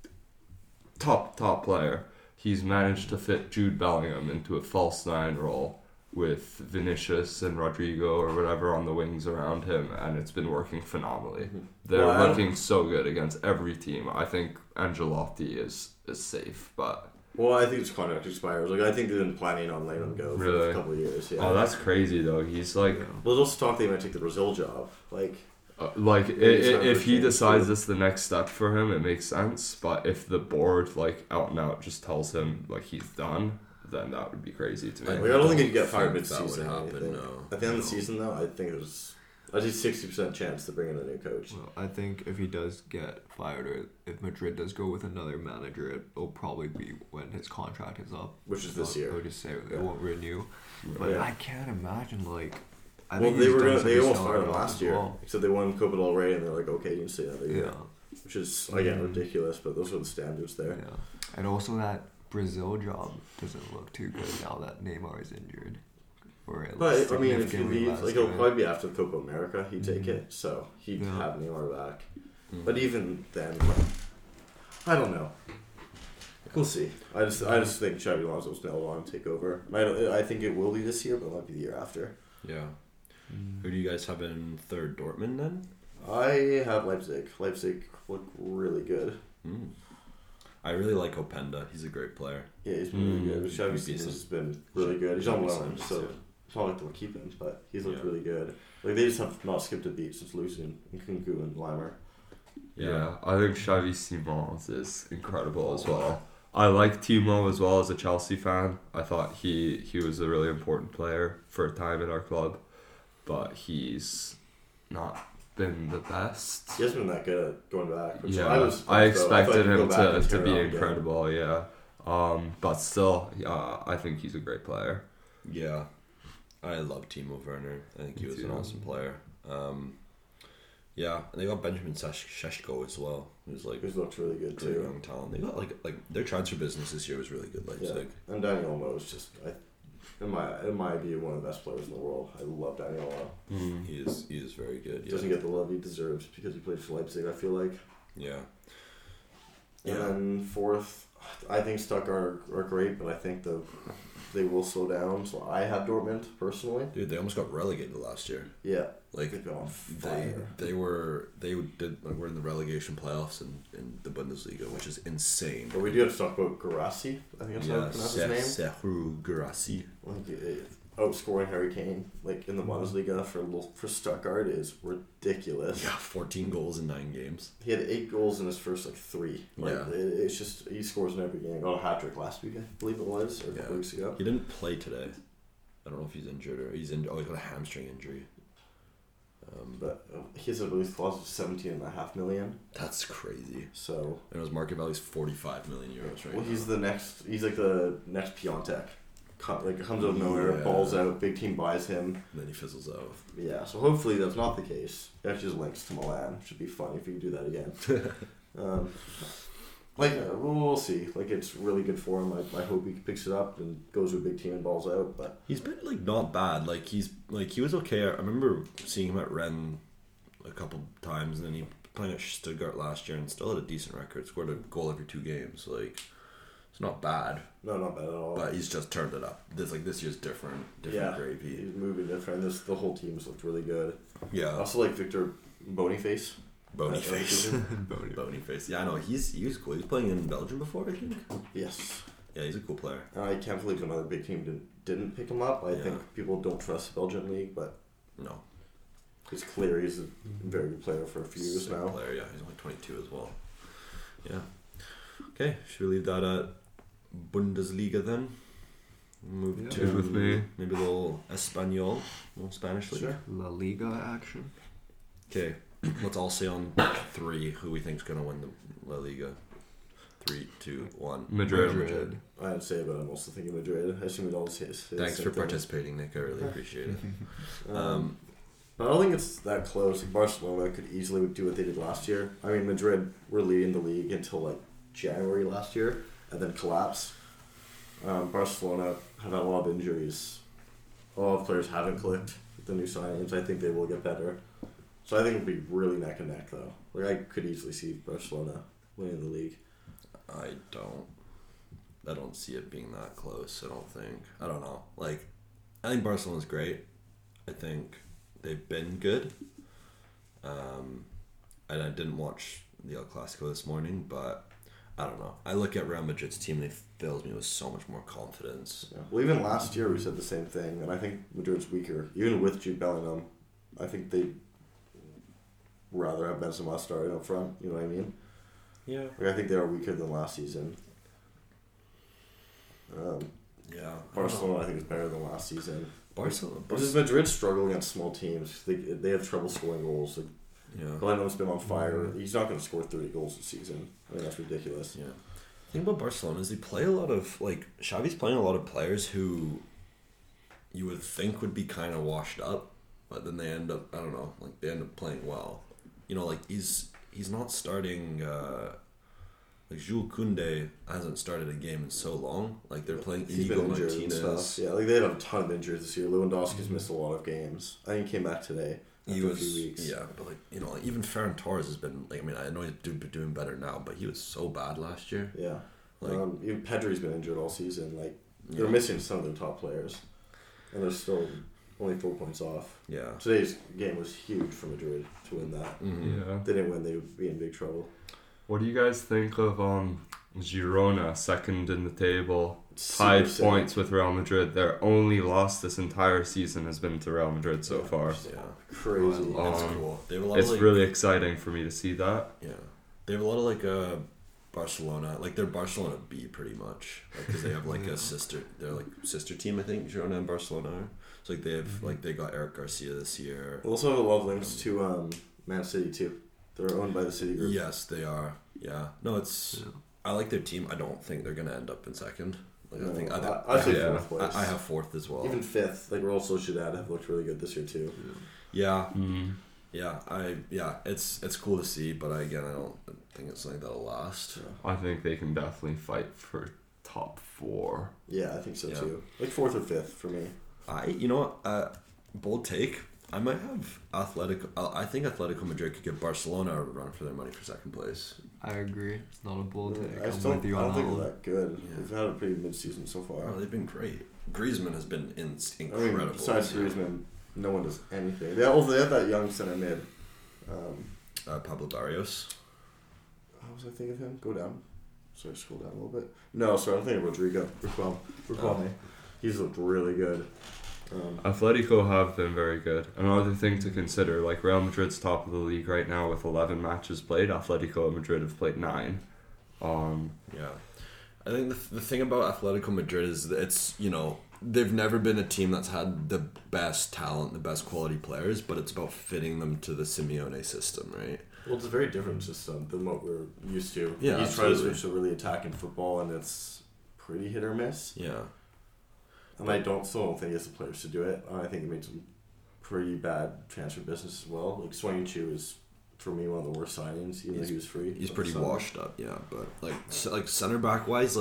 top player. He's managed to fit Jude Bellingham into a false nine role with Vinicius and Rodrigo or whatever on the wings around him, and it's been working phenomenally. They're Well, I don't- looking so good against every team. I think Ancelotti is safe, but Well, I think his contract expires. Like I think they've been planning on letting him go for Really? a couple of years. Yeah. oh, that's crazy though. He's like. Well, there's also talk they might take the Brazil job. Like If time for he change, decides too. this is the next step for him, it makes sense. But if the board like out and out just tells him like he's done, then that would be crazy to me. I don't think he'd get don't fired think that mid-season. would or happen, anything. no. At the end of the No. season, though, I think there's at least 60% chance to bring in a new coach. Well, I think if he does get fired, or if Madrid does go with another manager, it'll probably be when his contract is up. Which is this year. I would just say Yeah. it won't renew. But Yeah. I can't imagine like. I Well, think they he's were done gonna, such they a almost stellar fired him job last as year. well. Except they won Copa del Rey, and they're like, okay, you can stay another year. Yeah, Which is again ridiculous, but those are the standards there. yeah, and also that Brazil job doesn't look too good now that Neymar is injured. Or it looks But I mean, if he significantly leaves, less like it'll good. probably be after the Copa America, he'd take Mhm. it. So he'd Yeah. have Neymar back. Mm. But even then, I don't know. We'll see. I just think Xabi Alonso's nailed on to take over. I think it will be this year, but it might be the year after. Yeah. Who do you guys have in third? Dortmund then? I have Leipzig. Leipzig look really good. Mm. I really like Openda. He's a great player. Yeah, he's been really good. He's Xavi decent. has been really good. He's on Xavi loan, Simons, so yeah. it's not like they'll keep him, but he's looked Yeah. really good. Like they just have not skipped a beat since losing Nkunku and Limer. Yeah, I think Xavi Simons is incredible as well. I like Timo as well as a Chelsea fan. I thought he was a really important player for a time in our club, but he's not been the best. He hasn't been that good at going back. Which Yeah, I I thought expected he'd go him back and to tear be it up again. incredible, yeah. But still, I think he's a great player. Yeah. I love Timo Werner. I think he Me was an too. awesome player. Yeah, and they got Benjamin Sheshko as well, who's like Who's looked really good pretty too. young talent. They got like their transfer business this year was really good. Yeah. Leipzig. And Daniel Olmo is just, in my view, one of the best players in the world. I love Daniel Olmo. He is very good. Yeah. Doesn't get the love he deserves because he played for Leipzig, I feel like. Yeah. And then fourth, I think Stuttgart are great, but I think they will slow down. So I have Dortmund personally. Dude, they almost got relegated last year. Yeah, Like they've been on fire. they were in the relegation playoffs in the Bundesliga, which is insane. But we do have to talk about Guirassy. I think that's how you pronounce his name. Serhou Guirassy. Like, outscoring Harry Kane like in the Bundesliga for Stuttgart is ridiculous. Yeah, 14 goals in 9 games. He had 8 goals in his first 3. Like, Yeah. it's just he scores in every game. Got a hat trick last week, I believe it was, or a couple weeks ago. He didn't play today. I don't know if he's injured or he's in. Oh, he got a hamstring injury. But his release clause was 17.5 million. That's crazy. So And his market value is 45 million euros right well, now. he's like the next Piontek. Like comes out of nowhere, Yeah. balls out, big team buys him. And then he fizzles out. Yeah, so hopefully that's not the case. It actually just links to Milan. Should be funny if you can do that again. We'll see. Like, it's really good for him. I hope he picks it up and goes to a big team and balls out. But He's been like not bad. Like he was okay. I remember seeing him at Rennes a couple times, and then he playing at Stuttgart last year and still had a decent record. Scored a goal every 2 games. Like it's not bad, no, not bad at all. but he's just turned it up. This year's different yeah, gravy. he's moving different. The whole team's looked really good. I Yeah, also like Victor Boniface. Bonyface. Bony. Bonyface. Yeah, I know. He was cool. He was playing in Belgium before, I think. Yes. Yeah, he's a cool player. And I can't believe another big team didn't pick him up. I Yeah. think people don't trust the Belgian league, but No, it's clear he's a very good player for a few years sick now. player. Yeah, he's only 22 as well. Yeah. Okay, should we leave that at Bundesliga then? Move Yeah. to Good with me. maybe a little Espanol, a little Spanish league. Sure. La Liga action. Okay, let's all say on 3 who we think's gonna win the La Liga. 3, 2, 1. Madrid. Real Madrid. I'd say, but I'm also thinking Madrid. I assume we'd all say the Thanks same for thing. participating, Nick. I really appreciate it. But I don't think it's that close. Like, Barcelona could easily do what they did last year. I mean, Madrid were leading the league until like January last year, and then collapsed. Barcelona have had a lot of injuries. A lot of players haven't clicked with the new signings. I think they will get better. So I think it'll be really neck and neck, though. Like, I could easily see Barcelona winning the league. I don't see it being that close. I don't think. I don't know. Like, I think Barcelona's great. I think they've been good. And I didn't watch the El Clasico this morning, but I don't know. I look at Real Madrid's team and it fills me with so much more confidence. Yeah. Well, even last year we said the same thing, and I think Madrid's weaker. Even with Jude Bellingham, I think they'd rather have Benzema starting up front. You know what I mean? Yeah. Like, I think they are weaker than last season. Yeah. Barcelona, I think, is better than last season. Barcelona. Because Madrid struggle against small teams. They have trouble scoring goals. Like, Yeah. Bellingham's been on fire. He's not going to score 30 goals this season. I mean, that's ridiculous. Yeah. The thing about Barcelona is they play a lot of, like, Xavi's playing a lot of players who you would think would be kind of washed up, but then they end up, I don't know, like, they end up playing well. You know, like, he's not starting, like, Jules Koundé hasn't started a game in so long. Like, they're playing He's Inigo been injured and Martinez. stuff. Yeah, like, they had a ton of injuries this year. Lewandowski's missed a lot of games. I think he came back today after a few weeks. Yeah, but, like, you know, like, even Ferran Torres has been, like, I mean, I know he's doing better now, but he was so bad last year. Yeah. Like, Even Pedri's been injured all season. Like, they're Yeah. missing some of their top players. And they're still only 4 points off. yeah. Today's game was huge for Madrid to win that. Mhm. Yeah. If they didn't win, they would be in big trouble. What do you guys think of Girona, second in the table, Super tied sick. points with Real Madrid? Their only loss this entire season has been to Real Madrid so far. Yeah. Crazy. That's Um, cool. They have a lot It's of, like, really exciting for me to see that. yeah. They have a lot of, like, Barcelona, like, they're Barcelona B pretty much, because they have, like, a sister, they're, like, sister team, I think, Girona and Barcelona are. So, like, they have, like, they got Eric Garcia this year. They also have a lot of links to Man City, too. They're owned by the City Group. Yes, they are. Yeah. No, it's, Yeah. I like their team. I don't think they're going to end up in second. Like, No, I think, I say yeah. fourth place. I have fourth as well. Even fifth. Like, Real Sociedad have looked really good this year, too. Yeah. Mm. It's cool to see, but I don't think it's something that'll last. I think they can definitely fight for top 4. Yeah, I think so Yeah. too. Like 4th or 5th for me. Bold take. I might have I think Atletico Madrid could give Barcelona a run for their money for second place. I agree. It's not a bold take. I I'm still with you I on don't that think one. they're that good. Yeah. They've had a pretty mid-season so far. Oh, they've been great. Griezmann has been incredible. I mean, besides Griezmann, no one does anything. They have that young center mid. Pablo Barrios. How was I thinking of him? Go down. Sorry, scroll down a little bit. No, sorry, I'm thinking of Rodrigo. Riquelme. He's looked really good. Atletico have been very good. Another thing to consider, like Real Madrid's top of the league right now with 11 matches played. Atletico Madrid have played 9. Yeah. I think the thing about Atletico Madrid is that it's, they've never been a team that's had the best talent, the best quality players, but it's about fitting them to the Simeone system, right? Well, it's a very different system than what we're used to. Yeah, He's trying to absolutely. switch to really attacking football, and it's pretty hit or miss. Yeah. And I still don't think he has the players to do it. I think he made some pretty bad transfer business as well. Like Swang-Chu is, for me, one of the worst signings, even though he was free. He's pretty So- washed up, yeah. But like center back wise,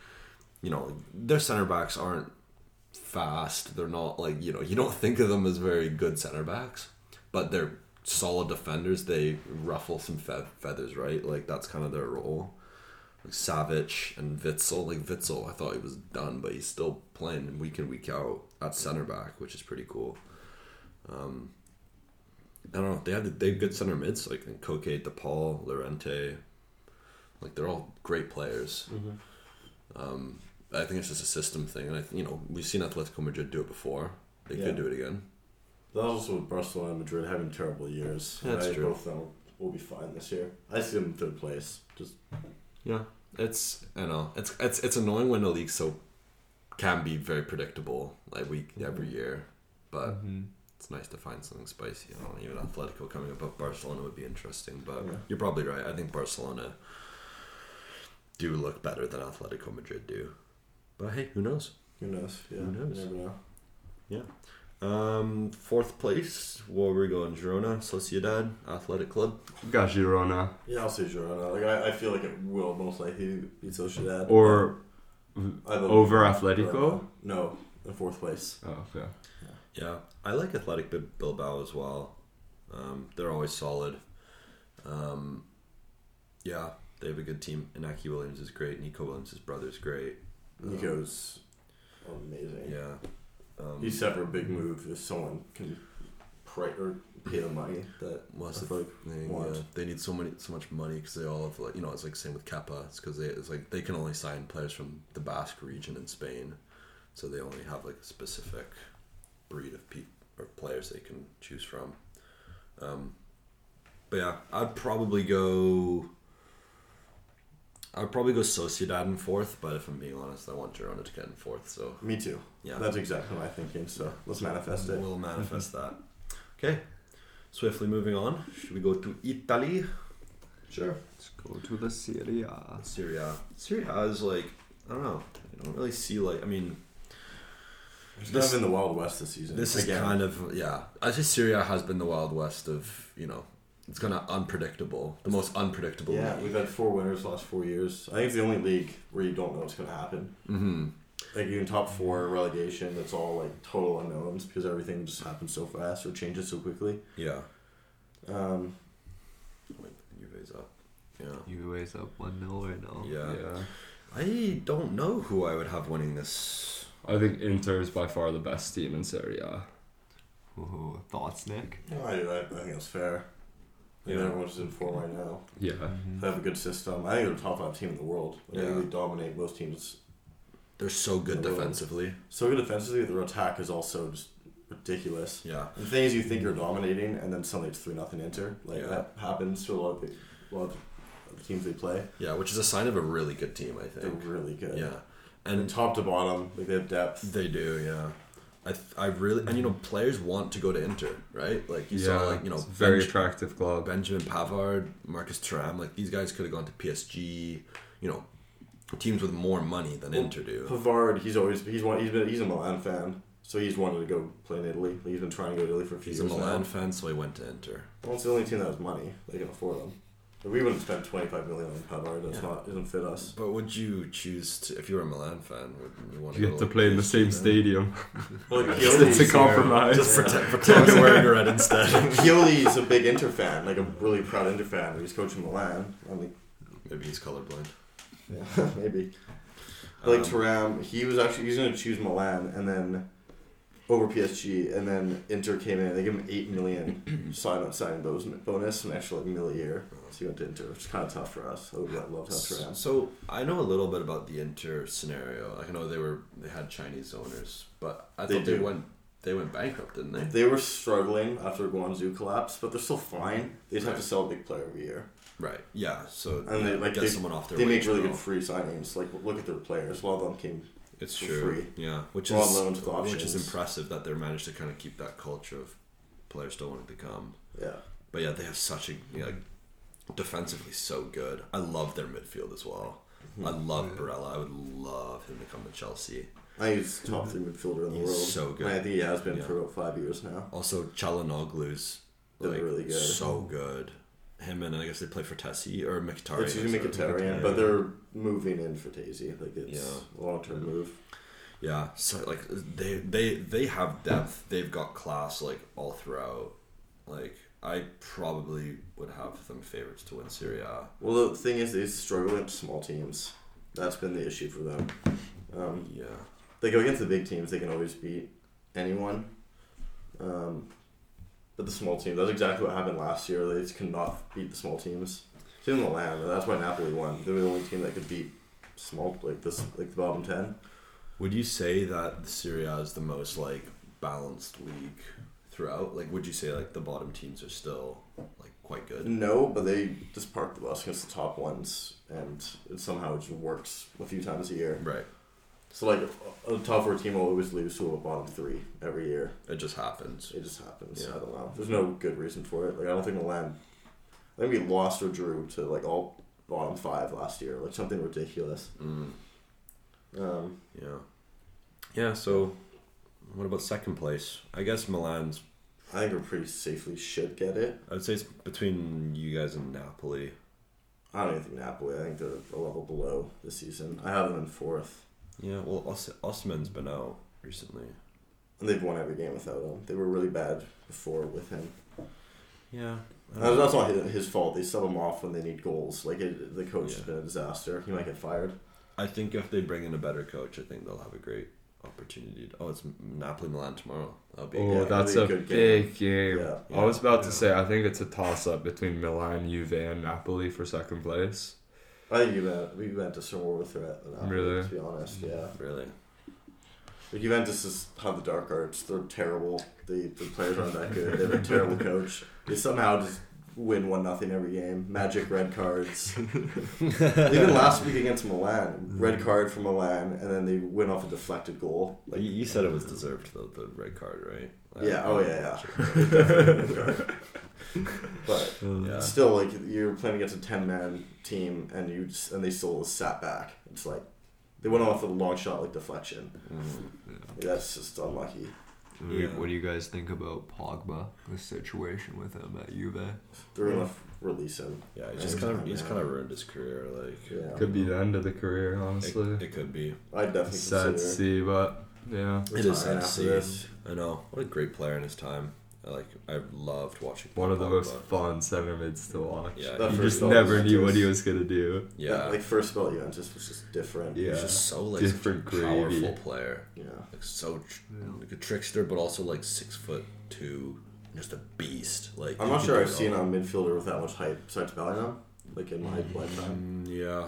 their center backs aren't fast. They're not you don't think of them as very good center backs, but they're solid defenders. They ruffle some feathers, right? Like that's kind of their role. Like Savic and Witsel. Like Witsel, I thought he was done, but he's still playing week in, week out at center back, which is pretty cool. I don't know. They have good center mids like Koke, DePaul, Llorente. Like they're all great players. Mm-hmm. I think it's just a system thing, and we've seen Atletico Madrid do it before. They Yeah. could do it again. That was also with Barcelona and Madrid having terrible years. Yeah, that's true. Both of them will be fine this year. I see them in 3rd place. Just Yeah, it's annoying when the league can be very predictable every year, but it's nice to find something spicy. Even Atletico coming above Barcelona would be interesting, but Yeah. you're probably right. I think Barcelona do look better than Atletico Madrid do, but hey, who knows? who knows? Yeah, Who knows? You never know. 4th place, where were we going? Girona, Sociedad, Athletic Club. Got Girona. Yeah, I'll say Girona. Like I feel like it will most likely beat Sociedad. Or I love over Girona. Atletico? No, in 4th place. Oh, okay. Yeah, I like Athletic Bilbao as well. They're always solid. Yeah, they have a good team. Inaki Williams is great. Nico Williams' brother's great. Nico's amazing. Yeah. He's set for a big move if someone can pay the money that What's I the feel like thing? want. Yeah, they need so much money because they all have it's like same with Kepa. It's because they can only sign players from the Basque region in Spain, so they only have like a specific breed of or players they can choose from. But yeah, I'd probably go Sociedad in 4th, but if I'm being honest, I want Girona to get in 4th. So Me too. yeah, That's exactly my thinking. So let's manifest it. we'll manifest that. Okay, swiftly moving on. Should we go to Italy? Sure. Let's go to the Serie A. Serie A is I don't know. I don't really see It's kind of in the Wild West this season. This is Again. kind of I say Serie A has been the Wild West of it's kind of unpredictable, the most unpredictable. Yeah, league. we've had 4 winners the last 4 years. I think it's the only league where you don't know what's going to happen. Mm-hmm. Like even top 4 relegation, it's all like total unknowns because everything just happens so fast or changes so quickly. Yeah. Um, Juve's up. Yeah. UVA's up 1-0 right now. Yeah. I don't know who I would have winning this. I think Inter is by far the best team in Serie A. Ooh, thoughts, Nick? I think that's fair. Yeah. Everyone's in form right now. Yeah. They have a good system. I think they're the top 5 team in the world. Like, I think they dominate most teams. They're so good defensively. So good defensively, their attack is also just ridiculous. Yeah. The thing is, you think you're dominating, and then suddenly it's 3-0 Inter. Like that happens to a lot of the teams they play. Yeah, which is a sign of a really good team, I think. They're really good. Yeah. And top to bottom, like they have depth. They do, yeah. I really, and players want to go to Inter, right? Like you saw, it's a very attractive club. Benjamin Pavard, Marcus Thuram, like these guys could have gone to PSG, teams with more money than Inter do. Pavard, he's a Milan fan. So he's wanted to go play in Italy. He's been trying to go to Italy for a few He's a years Milan now. fan, so he went to Inter. Well, it's the only team that has money. They can afford them. But we wouldn't spend 25 million on Pavard. That's not doesn't fit us. But would you choose to, if you were a Milan fan, would you want You to get go to play in the PSG same then? stadium. Well, like, It's a Pioli's, compromise. Just pretend you're wearing red instead. Pioli's a big Inter fan, like a really proud Inter fan. He's coaching Milan. I mean, Maybe he's colorblind. yeah, maybe. But like Thuram, he's going to choose Milan and then over PSG, and then Inter came in. They give him $8 million signing bonus, an extra like $1 million a year. So he went to Inter, which is kind of tough for us. I would love to have Thuram. So I know a little bit about the Inter scenario. Like I know they had Chinese owners, but I They thought they do. went bankrupt, didn't they? They were struggling after Guangzhou collapsed, but they're still fine. They just have to sell a big player every year. Right. Yeah. So And they get someone off their. They make wage really bill. good free signings. Like look at their players. A lot of them came. It's for true. free. Yeah. Which Or on is loans with which is options. impressive that they're managed to kind of keep that culture of players still wanting to come. Yeah. But yeah, they have such a defensively so good. I love their midfield as well. I love Barella. I would love him to come to Chelsea. I think he's top 3 midfielder in the He's world. so good. And I think he has been Yeah. for about 5 years now. Also, Çalhanoğlu's They're like really good. so good. Him and I guess they play for Tessie or Mkhitaryan. It's usually Mkhitaryan, but they're moving in for Daisy. Like it's a long-term move. Yeah, so like they have depth. They've got class like all throughout. Like I probably would have them favorites to win Serie A. Well, the thing is, they struggle against small teams. That's been the issue for them. Yeah, They go against the big teams, they can always beat anyone. But the small teams, that's exactly what happened last year. They just could not beat the small teams. Same in Milan, and that's why Napoli won. They were the only team that could beat small, like the bottom 10. would you say that the Serie A is the most like balanced league throughout? Like, would you say like the bottom teams are still like quite good? No, but they just park the bus against the top ones, and it somehow just works a few times a year. Right. So like a top 4 team will always lose to a bottom 3 every year. It just happens. It just happens. Yeah. I don't know. There's no good reason for it. Like I don't think Milan. I think we lost or drew to like all bottom 5 last year. Like something ridiculous. Yeah. Yeah. So, what about second place? I guess Milan's. I think we pretty safely should get it. I would say it's between you guys and Napoli. I don't even think Napoli. I think they're a level below this season. I have them in 4th. Yeah. Well, Osimhen's been out recently. And they've won every game without him. They were really bad before with him. Yeah. That's not his fault. They sub him off when they need goals. Like the coach has Yeah. been a disaster. He might get fired. I think if they bring in a better coach, I think they'll have a great opportunity. It's Napoli Milan tomorrow. That'll be. Oh, Yeah, that's that'd a be a good game. big game. Yeah. I was about to say, I think it's a toss-up between Milan, Juve, and Napoli for second place. I think Juventus are more of a threat than Napoli, Really? to be honest. Yeah. Really. Like Juventus have the dark arts. They're terrible. The players aren't that good. They have a terrible coach. They somehow just win 1-0 every game. Magic red cards. Even last week against Milan, red card for Milan, and then they win off a deflected goal. Like you said, it was deserved the red card, right? Yeah. Oh yeah. Yeah. But Yeah. still, like you're playing against a 10-man team, and they still sat back. It's like they went off with a long shot like deflection. That's just unlucky. What do you guys think about Pogba? The situation with him at Juve? They're gonna release him. Yeah, he's kind of ruined his career. Like, Yeah. Could be the end of the career, honestly. it could be. I'd definitely Sad to consider see, but yeah. It is sad retiring to after see. this. I know. What a great player in his time. I've loved watching. One of the Pogba. most fun center mids to watch. Yeah, That You first just spell never at knew what he Juventus. was gonna do. Yeah, Like first spell at Juventus was just different. Yeah. he's just so like Different such a powerful gravy. player. Yeah. Like so like a trickster, but also like 6'2", just a beast. Like I'm he not can sure do I've it seen all. a midfielder with that much hype besides Bellingham. Like in my lifetime. Yeah.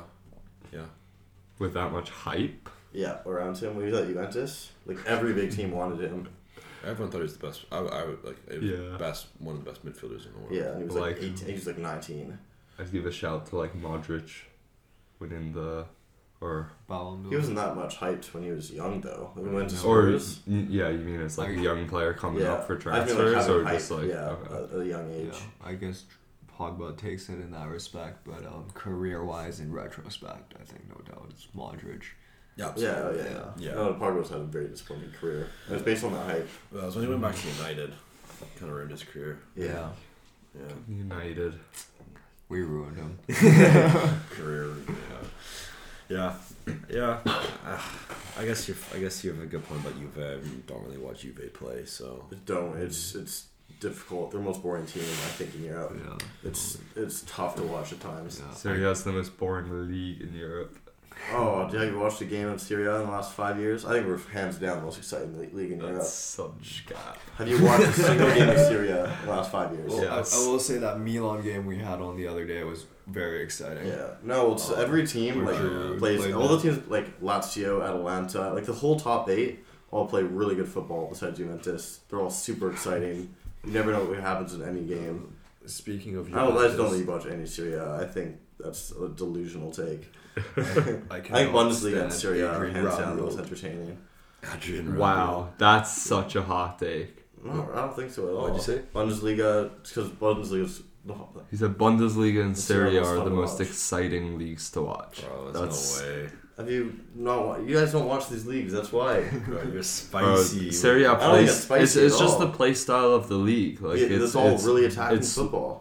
With that much hype. Yeah, around him when he was at Juventus. Like every big team wanted him. Everyone thought he was the best. I would like it was Yeah. one of the best midfielders in the world. Yeah, and he was like Like- 18. He was like 19. I'd give a shout to like Modric winning the or Ballon d'Or. He wasn't that much hyped when he was young though. When he went to or Spurs. yeah, you mean it's like a young player coming Yeah, up for I feel like transfers having or hype, just like yeah, okay. at a young age. Yeah, I guess Pogba takes it in that respect, but career-wise, in retrospect, I think no doubt it's Modric. Yeah, Yeah, absolutely. yeah. No, Pogba's had a very disappointing career. And it's based on that hype. Well, it was when he went back to United. Kind of ruined his career. Yeah. Yeah. United. We ruined him. Career. Yeah. Yeah. I guess you have a good point about Juve. You don't really watch Juve play, so. It's difficult. They're the most boring team, I think, in Europe. Yeah. It's tough to watch at times. Yeah. Serie A is the most boring league in Europe. Oh, have you watched a game of Serie A in the last 5 years? I think we're hands down the most exciting league in Europe. That's such gap. Have you watched a single game of Serie A in the last 5 years? Well, Yes. I will say that Milan game we had on the other day was very exciting. Yeah. No, it's every team like plays. played All that. the teams like Lazio, Atalanta, like the whole top 8 all play really good football. Besides Juventus, they're all super exciting. You never know what happens in any game. Speaking of I just don't Juventus, think you watch any Serie A. I think that's a delusional take. I I think cannot Bundesliga and stand Serie A are Adrian hands down the Rabiot. most entertaining. Adrian Wow, that's such a hot take. No, I don't think so at all. What'd you say? Bundesliga, because Bundesliga's He said Bundesliga and Serie A Serie A are the to most watch. exciting leagues to watch. Bro, That's no way. Have you not? You guys don't watch these leagues. That's why. Bro, you're Bro, spicy. Serie A I don't think it's plays. spicy It's at just all. the play style of the league. Like It's all really attacking it's- football.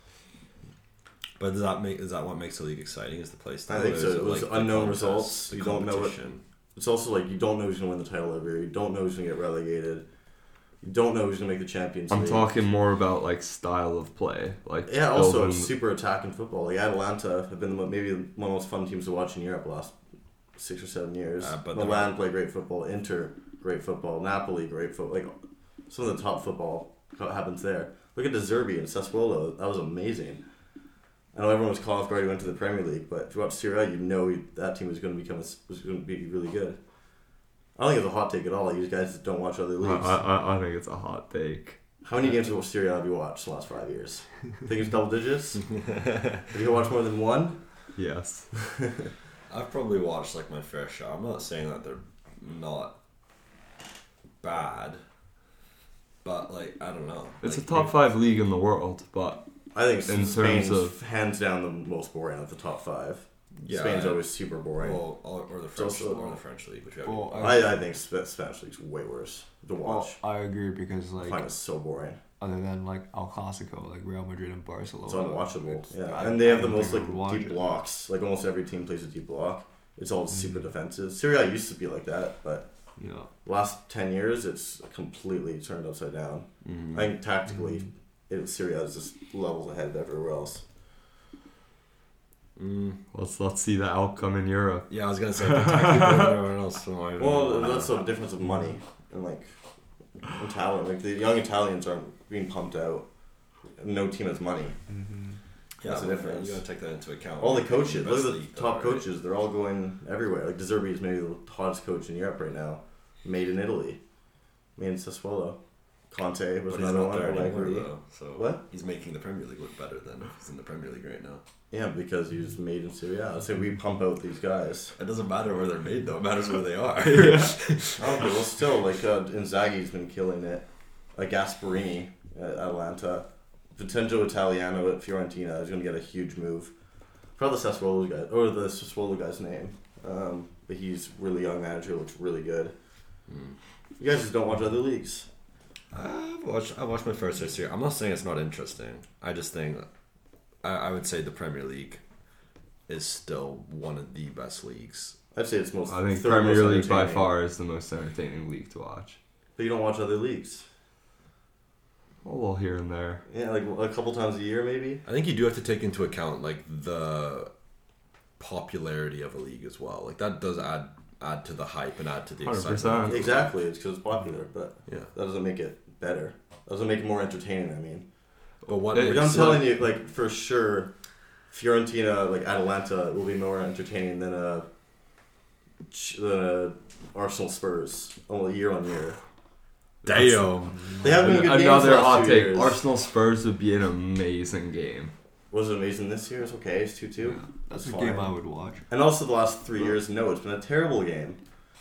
But is that what makes the league exciting? Is the play style? I think Or so. is It was the unknown contest, results. the You don't know it. competition? It's also like you don't know who's gonna win the title every year. You don't know who's gonna get relegated. You don't know who's gonna make the Champions I'm League. talking more about like style of play. Like Yeah, also building- super attacking football. Like Atalanta have been maybe one of the most fun teams to watch in Europe the last 6 or 7 years. But Milan play great football. Inter great football. Napoli great football. Like some of the top football happens there. Look at De Zerbi and Sassuolo. That was amazing. I know everyone was caught off guard he went to the Premier League, but if you watch Serie A, you know that team was going to be really good. I don't think it's a hot take at all. You guys don't watch other leagues. I think it's a hot take. How many games of Serie A have you watched the last 5 years? Think it's double digits? Have you watched more than one? Yes. I've probably watched like my fair share. I'm not saying that they're not bad, but like I don't know. It's Like, a top 5 league in the world, but I think In Spain's terms of- hands down the most boring of the top 5. Yeah, Spain's always super boring. Well, or the French league, which we haven't. Well, I think Spanish league's way worse to well, watch. I agree because I find like it so boring. other than like El Clasico, like Real Madrid and Barcelona, It's unwatchable. it's- Yeah, I- and they I have the don't most think like I would watch deep it. blocks. Like almost every team plays a deep block. It's all super Mm-hmm. defensive. Serie A used to be like that, but You know, last 10 years it's completely turned upside down. mm, I think tactically, Serie A is just levels ahead of everywhere else. let's see the outcome in Europe. Yeah, I was gonna say technically better than everyone else. So I- Well, that's the difference of money and like and talent. Like the young Italians aren't being pumped out. No team has money. yeah, that's the well, difference. You gotta take that into account. All the coaches, Best look at league, the top though, right? coaches. They're all going everywhere. Like De Zerbi is maybe the hottest coach in Europe right now. Made in Italy. Made in Sassuolo. Conte was But he's another not one. there anymore, Allegri. though. So What? He's making the Premier League look better than if he's in the Premier League right now. Yeah, because he's made in Serie A. So we pump out these guys. It doesn't matter where they're made, though. It matters where they are. Oh, but well, still, like Inzaghi's been killing it. Like Gasparini at Atalanta. Vincenzo Italiano at Fiorentina is going to get a huge move. Probably the Sassuolo guy's name. But he's really young manager, looks really good. You guys just don't watch other leagues. I watched my first this year. I'm not saying it's not interesting. I just think I would say the Premier League is still one of the best leagues. I'd say it's most. I think third Premier most League by entertaining. far is the most entertaining league to watch. But you don't watch other leagues. A little here and there. Yeah, like a couple times a year, maybe. I think you do have to take into account like the popularity of a league as well. Like that does add to the hype and add to the 100%. excitement. Exactly, it's because it's popular, but Yeah. that doesn't make it better. That doesn't make it more entertaining. I mean, But what It- like, I'm telling you, like for sure, Fiorentina, like Atalanta, will be more entertaining than a Arsenal Spurs year on year. damn. They have been good games Another the last hot 2 take. years. Arsenal Spurs would be an amazing game. Was it amazing this year? It's okay. It's 2-2. that's That's a fine. game I would watch. And also the last 3 years, no, it's been a terrible game.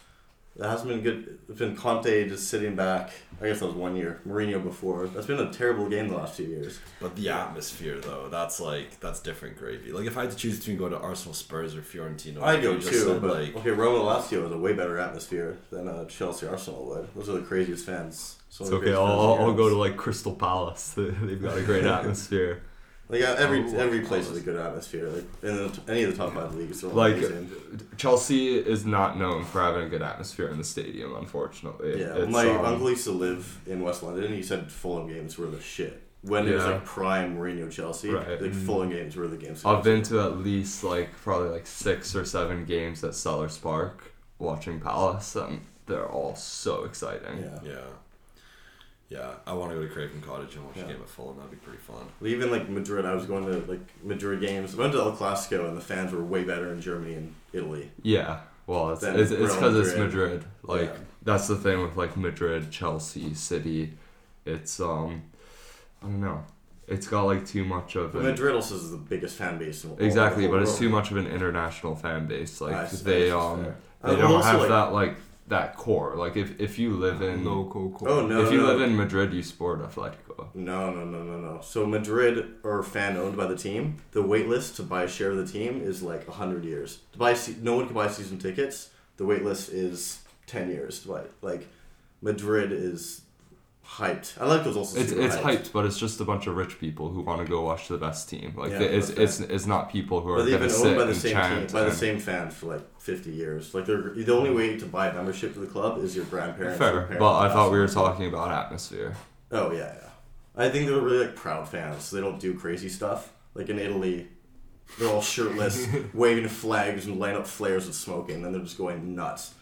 That hasn't been good. It's been Conte just sitting back. I guess that was 1 year. Mourinho before. That's been a terrible game the last 2 years. But the atmosphere, though, that's different gravy. Like, if I had to choose between going to Arsenal, Spurs, or Fiorentina, I'd go you just too. said, But like, okay, Roma Lazio has a way better atmosphere than Chelsea Arsenal would. Those are the craziest fans. It's okay. I'll go to like Crystal Palace. They've got a great atmosphere. Like every place has a good atmosphere. Like in any of the top 5 leagues, they're all Like amazing. Chelsea is not known for having a good atmosphere in the stadium, unfortunately. Yeah, It's, my uncle used to live in West London, and he said Fulham games were the shit. When it was Yeah. like prime Mourinho Chelsea, Right. like Fulham games were the games. I've been to at least probably 6 or 7 games at Sellers Park watching Palace, and they're all so exciting. Yeah. yeah, I want to go to Craven Cottage and watch Yeah. a game of Fulham. That'd be pretty fun. Even like Madrid, I was going to like Madrid games. I went to El Clasico, and the fans were way better in Germany and Italy. Yeah, well, it's Then because Real it's Madrid. Madrid. Yeah. That's the thing with Madrid, Chelsea, City. It's I don't know. It's got too much of But Madrid also is the biggest fan base in the exactly, whole but it's world. too much of an international fan base. I suppose They that's fair. they But don't also, have that core. If you live in Local core. Oh no! if you no. live in Madrid, you support Atletico. No. So Madrid are fan owned by the team. The wait list to buy a share of the team is 100 years. To buy, no one can buy season tickets. The wait list is 10 years to buy. Madrid is hyped. Atletico's also It's super hyped, but it's just a bunch of rich people who want to go watch the best team. Yeah, It's not people who are But they've going to been sit owned by the and same chant. team, by the and- same fans for 50 years. They're the only way to buy membership to the club is your grandparents. your Fair, parents, but I thought we were passed on. talking about atmosphere. Oh yeah. I think they're really proud fans. So they don't do crazy stuff. Like in Italy, they're all shirtless, waving flags and lighting up flares with smoking, and they're just going nuts.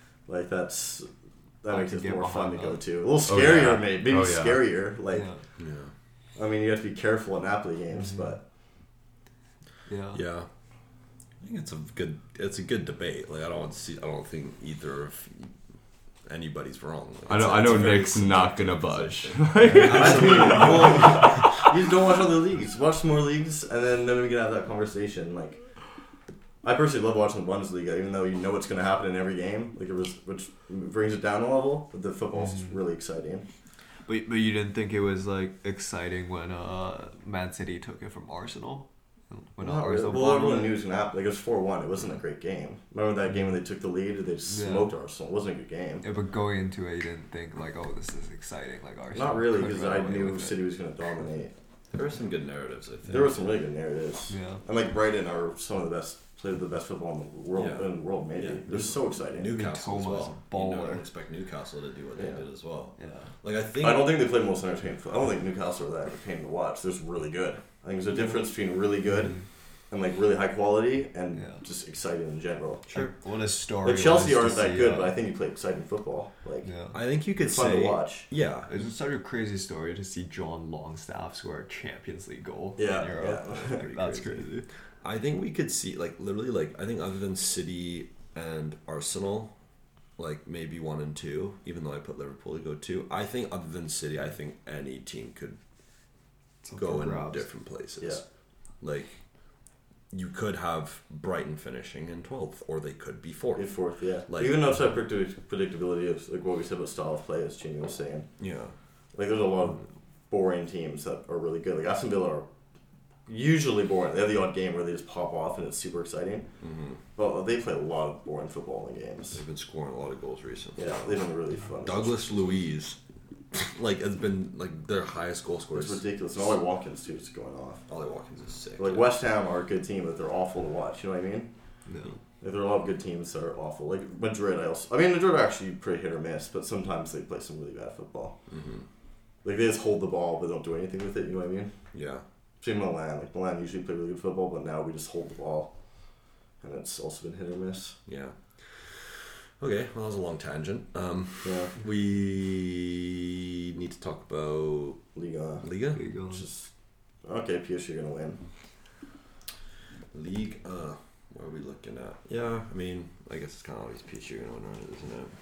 That I makes can it get more fun to behind go that. to. A little Oh, scarier, yeah. maybe Oh, yeah. scarier. Yeah. Yeah. I mean, you have to be careful at Napoli games, but Yeah. Yeah. I think it's a good debate. I don't think either of anybody's wrong. I know It's a very Nick's not subjective gonna budge. position. you just don't watch other leagues. Watch some more leagues, and then we can have that conversation. I personally love watching the Bundesliga, even though you know what's going to happen in every game. Which brings it down a level. But the football's just really exciting. But you didn't think it was exciting when Man City took it from Arsenal? When Not really. Arsenal Well, won everyone it? knew it was going to happen. It was 4-1. It wasn't a great game. Remember that game when they took the lead? They just smoked Arsenal. It wasn't a good game. Yeah, but going into it, you didn't think oh, this is exciting. Arsenal. Not really, could because run I away knew with it. City was going to dominate. There were some good narratives, I think. There were some really good narratives. Yeah. And Brighton are some of the best, played the best football in the world. Yeah. In the world, maybe. Yeah. They're so exciting. Newcastle as Mitoma is well. a baller. I don't expect Newcastle to do what Yeah. they did as well. Yeah. I think I don't think they play most entertaining football. I don't think Newcastle are that entertaining to watch. They're just really good. I think there's a difference between really good and really high quality and just exciting in general. Sure. What a story. Chelsea it was aren't to that see, good, but I think you play exciting football. yeah. I think you could It's fun say to watch. Yeah. It was such a crazy story to see John Longstaff score a Champions League goal Yeah, in Europe. yeah. That's crazy. I think we could see literally I think other than City and Arsenal, maybe 1 and 2, even though I put Liverpool to go 2. I think other than City, I think any team could go in different places. Yeah. You could have Brighton finishing in 12th, or they could be 4th. In 4th, yeah. Even outside predictability of what we said about style of play, as Jamie was saying. Yeah. There's a lot of boring teams that are really good. Aston Villa are usually boring. They have the odd game where they just pop off and it's super exciting. Mm-hmm. But they play a lot of boring football in games. They've been scoring a lot of goals recently. Yeah, they've been really fun. Douglas Luiz, has been their highest goal It's scorers. ridiculous. And Ollie Watkins, too, is going off. Ollie Watkins is sick. West Ham are a good team, but they're awful to watch. You know what I mean? No. There are a lot of good teams that are awful. Madrid, Madrid are actually pretty hit or miss, but sometimes they play some really bad football. Mm-hmm. They just hold the ball, but don't do anything with it. You know what I mean? Yeah. Same Milan. Milan usually play really good football, but now we just hold the ball, and it's also been hit or miss. Yeah. Okay, well, that was a long tangent. Yeah. We need to talk about Liga. Liga? There you go. Which is okay. PSG are gonna win. League, what are we looking at? Yeah, I guess it's kind of always PSG going on, isn't it?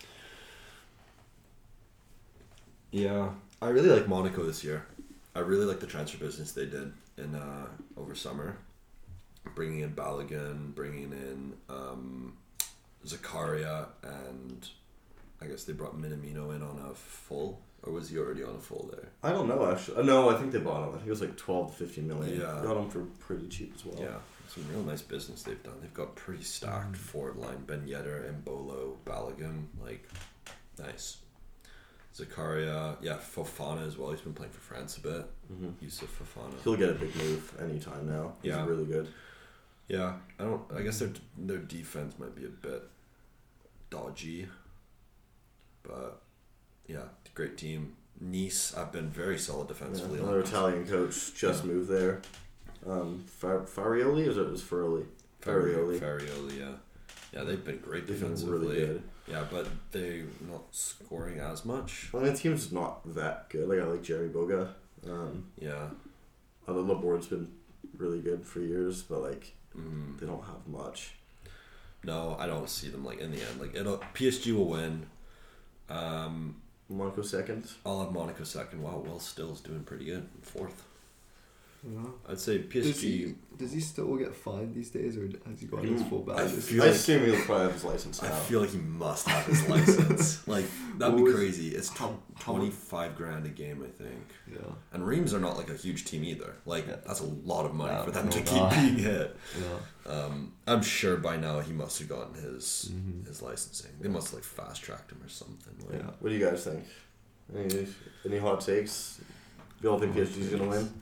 Yeah, I really like Monaco this year. I really like the transfer business they did in over summer, bringing in Balogun, bringing in Zakaria, and I guess they brought Minamino in on a full, or was he already on a full there? I don't know actually. No, I think they bought him. I think it was like 12 to 15 million. Yeah. Got him for pretty cheap as well. Yeah, some real nice business they've done. They've got pretty stacked forward line. Ben Yedder, Mbolo, Balogun, like nice. Zakaria, yeah, Fofana as well. He's been playing for France a bit. Mm-hmm. Yusuf Fofana. He'll get a big move anytime now. He's Yeah. really good. Yeah, I guess their defense might be a bit dodgy, but yeah, great team. Nice, I've been very solid defensively. Yeah, another Italian coach just moved there. Farioli, or is it Ferroli? Farioli, yeah. Yeah, they've been great They've been defensively. really good. Yeah, but they're not scoring as much. Well, the team's not that good. Like I like Jerry Boga. Yeah. Although Laborde's been really good for years, but like Mm. they don't have much. No, I don't see them like in the end. Like PSG will win. Monaco second. I'll have Monaco second. Wow, Will Still's doing pretty good. Fourth. Yeah. I'd say PSG. Does he still get fined these days, or has he got his full I badge? feel I like assume he'll probably have his license I now. feel like he must have his license. Like that'd be What was- crazy. It's how- 25 grand a game, I think. Yeah. And Reims are not like a huge team either. Like Yeah. that's a lot of money No, for them to no, keep no. being hit. Yeah. I'm sure by now he must have gotten his Mhm. his licensing. They must have like fast tracked him or something. Like, Yeah. What do you guys think? Any hot takes? You all think PSG's gonna win?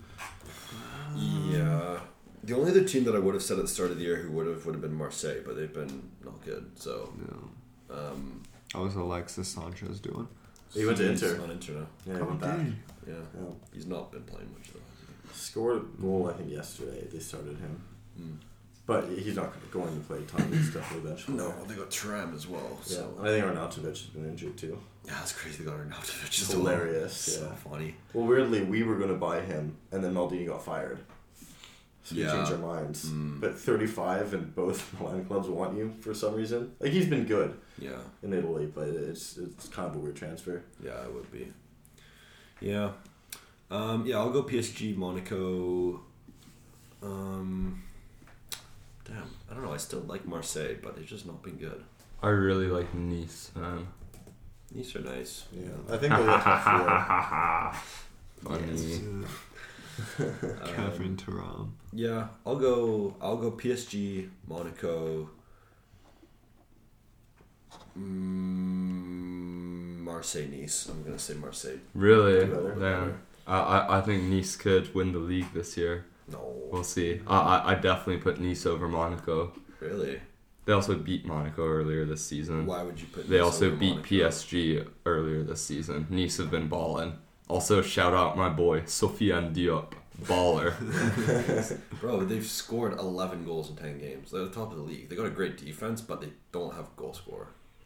Yeah. The only other team that I would have said at the start of the year who would have been Marseille, but they've been not good. So Yeah. How was Alexis Sanchez doing? He went to he's Inter. on Inter now. Yeah, he went back. Yeah. Yeah. He's not been playing much though. Scored a goal, I think, yesterday. They started him. Mm. But he's not going to play a ton. He's definitely bench. No, they got Turam as well. Yeah. So I think Arnautovic has been injured too. yeah, that's crazy. They got Arnautovic. It's as well. hilarious. So Yeah. funny. Well, weirdly, we were going to buy him, and then Maldini got fired. So we Yeah. changed our minds. Mm. But 35 and both Milan clubs want you for some reason. Like, he's been good Yeah. in Italy, but it's kind of a weird transfer. Yeah, it would be. Yeah. Yeah, I'll go PSG, Monaco. Damn, I don't know. I still like Marseille, but they've just not been good. I really like Nice, man. Nice are nice. Yeah. I think they'll get top four. Funny. Catherine Thuram. Yeah, I'll go PSG, Monaco, Marseille, Nice. I'm gonna say Marseille. Really? Better. Yeah. I think Nice could win the league this year. No, We'll see. I definitely put Nice over Monaco. really. They also beat Monaco earlier this season. Why would you put? They Nice also over beat Monaco? PSG earlier this season. Nice have been balling. Also, shout out my boy Sofiane Diop, baller. Bro, they've scored 11 goals in 10 games. They're at the top of the league. They got a great defense, but they don't have a goal scorer.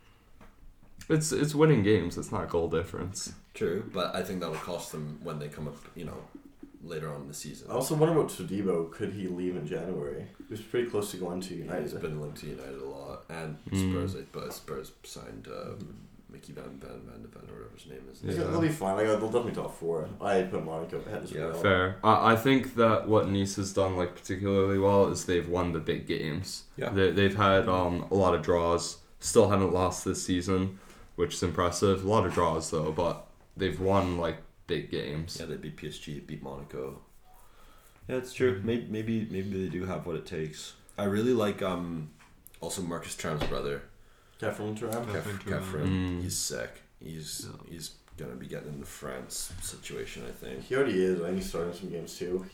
It's winning games. It's not goal difference. True, but I think that'll cost them when they come up, later on in the season. I also wonder about Todibo. Could he leave in January? He was pretty close to going to He's United. been linked to United a lot, and Mm. Spurs. But Spurs signed Mickey Van de Ven, or whatever his name is. Yeah. They'll be fine. Like, they'll definitely top four. I put Monaco ahead as Yeah, well. Fair. I think that what Nice has done like particularly well is they've won the big games. Yeah. They've had a lot of draws. Still haven't lost this season, which is impressive. A lot of draws though, but they've won like big games. Yeah, they beat PSG, beat Monaco. Yeah, it's true. Maybe they do have what it takes. I really like also Marcus Thuram's brother. Kefren Turam. Kefren Thuram. Kefren. Mm. He's sick. He's gonna be getting in the France situation, I think. He already is. I think he's starting some games too.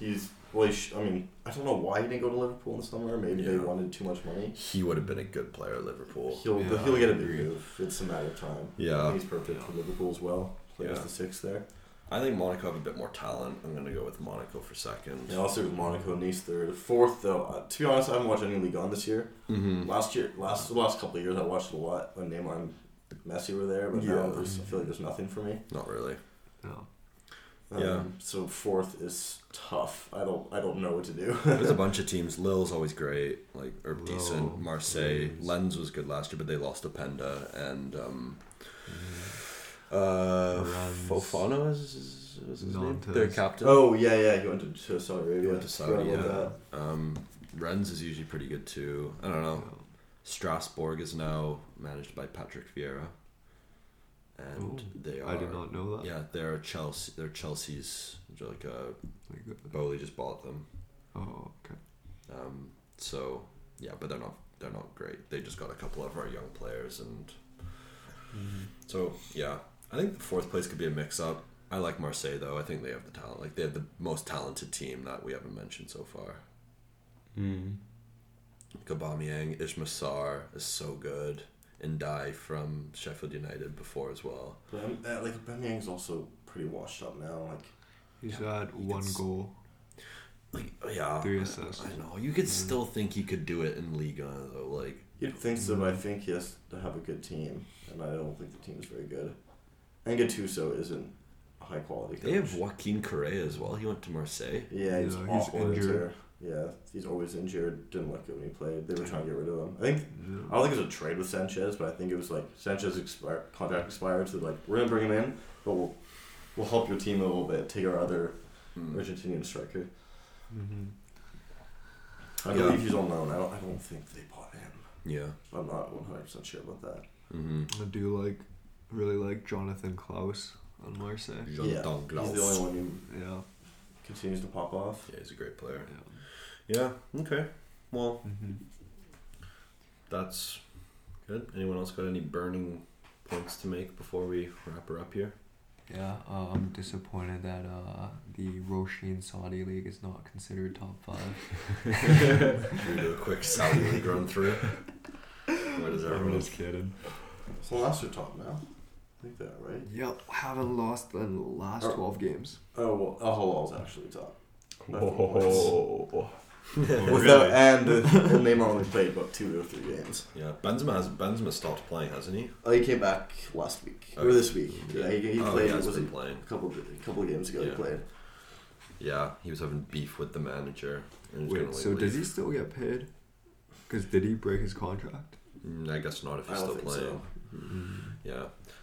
I don't know why he didn't go to Liverpool in the summer. Maybe they Yeah. wanted too much money. He would have been a good player at Liverpool. He'll Yeah, get a I big agree. move. It's a matter of time. Yeah. I think he's perfect for Liverpool as well. Plays Yeah. the sixth there. I think Monaco have a bit more talent. I'm gonna go with Monaco for second. Yeah, I'll sit with Monaco and Nice third. Fourth though, to be honest, I haven't watched any Ligue 1 this year. Mm-hmm. The last couple of years I watched a lot when Neymar and Messi were there, but now Yeah. I feel like there's nothing for me. Not really. No. Yeah. So fourth is tough. I don't know what to do. There's a bunch of teams. Lille's always great, or Lille, decent. Marseille, Lens. Lens was good last year, but they lost to Penda, and Lens. Fofana is his name? Nantes. Their captain. Oh yeah, he went to Saudi Arabia. He went to Saudi, Forgot about yeah. Rennes is usually pretty good too. I don't know. Strasbourg is now managed by Patrick Vieira, and they are. I did not know that. Yeah, they're Chelsea. They're Chelsea's. Like Like, Bowley just bought them. oh, okay. So yeah, but they're not great. They just got a couple of our young players, and so yeah, I think the fourth place could be a mix-up. I like Marseille though. I think they have the talent. Like they have the most talented team that we haven't mentioned so far. Aubameyang, Ismail Sarr is so good. Ndiaye from Sheffield United before as well. But like Aubameyang's also pretty washed up now. Like He's had one goal. Like yeah, 3 assists. I know you could still think he could do it in Liga though. Like you'd think so, but I think he has to have a good team, and I don't think the team is very good. And Gattuso isn't a high quality coach. they have Joaquin Correa as well. He went to Marseille. Yeah, he's Yeah, he's awful injured. Yeah, he's always injured. Didn't look good when he played. They were trying to get rid of him. I don't think it was a trade with Sanchez, but I think it was like Sanchez contract expired, so like we're gonna bring him in, but we'll help your team a little bit. Take our other Argentinian striker. I believe he's on loan. I don't think they bought him. Yeah. I'm not 100% sure about that. I really like Jonathan Klaus on Marseille. Jonathan Klaus. He's the only one who Yeah. continues to pop off. Yeah, he's a great player. Yeah. Okay. Well, that's good. Anyone else got any burning points to make before we wrap her up here? Yeah, I'm disappointed that the Roshin Saudi League is not considered top 5. Should we do a quick Saudi League run through? Where does everyone? just kidding. So Leicester top now. I think that right. Yep, haven't lost in the last 12 games. Oh well, Al-Hilal's actually top. Oh. Without and Neymar only played about 2 or 3 games. Yeah, Benzema stopped playing, hasn't he? Oh, he came back last week or this week. Yeah, he played. He's Was been it playing. a couple of games ago? He Yeah. played. Yeah, he was having beef with the manager. And he was Wait, gonna, so leave. does he still get paid? Because did he break his contract? I guess not if I he's don't still think playing. Yeah,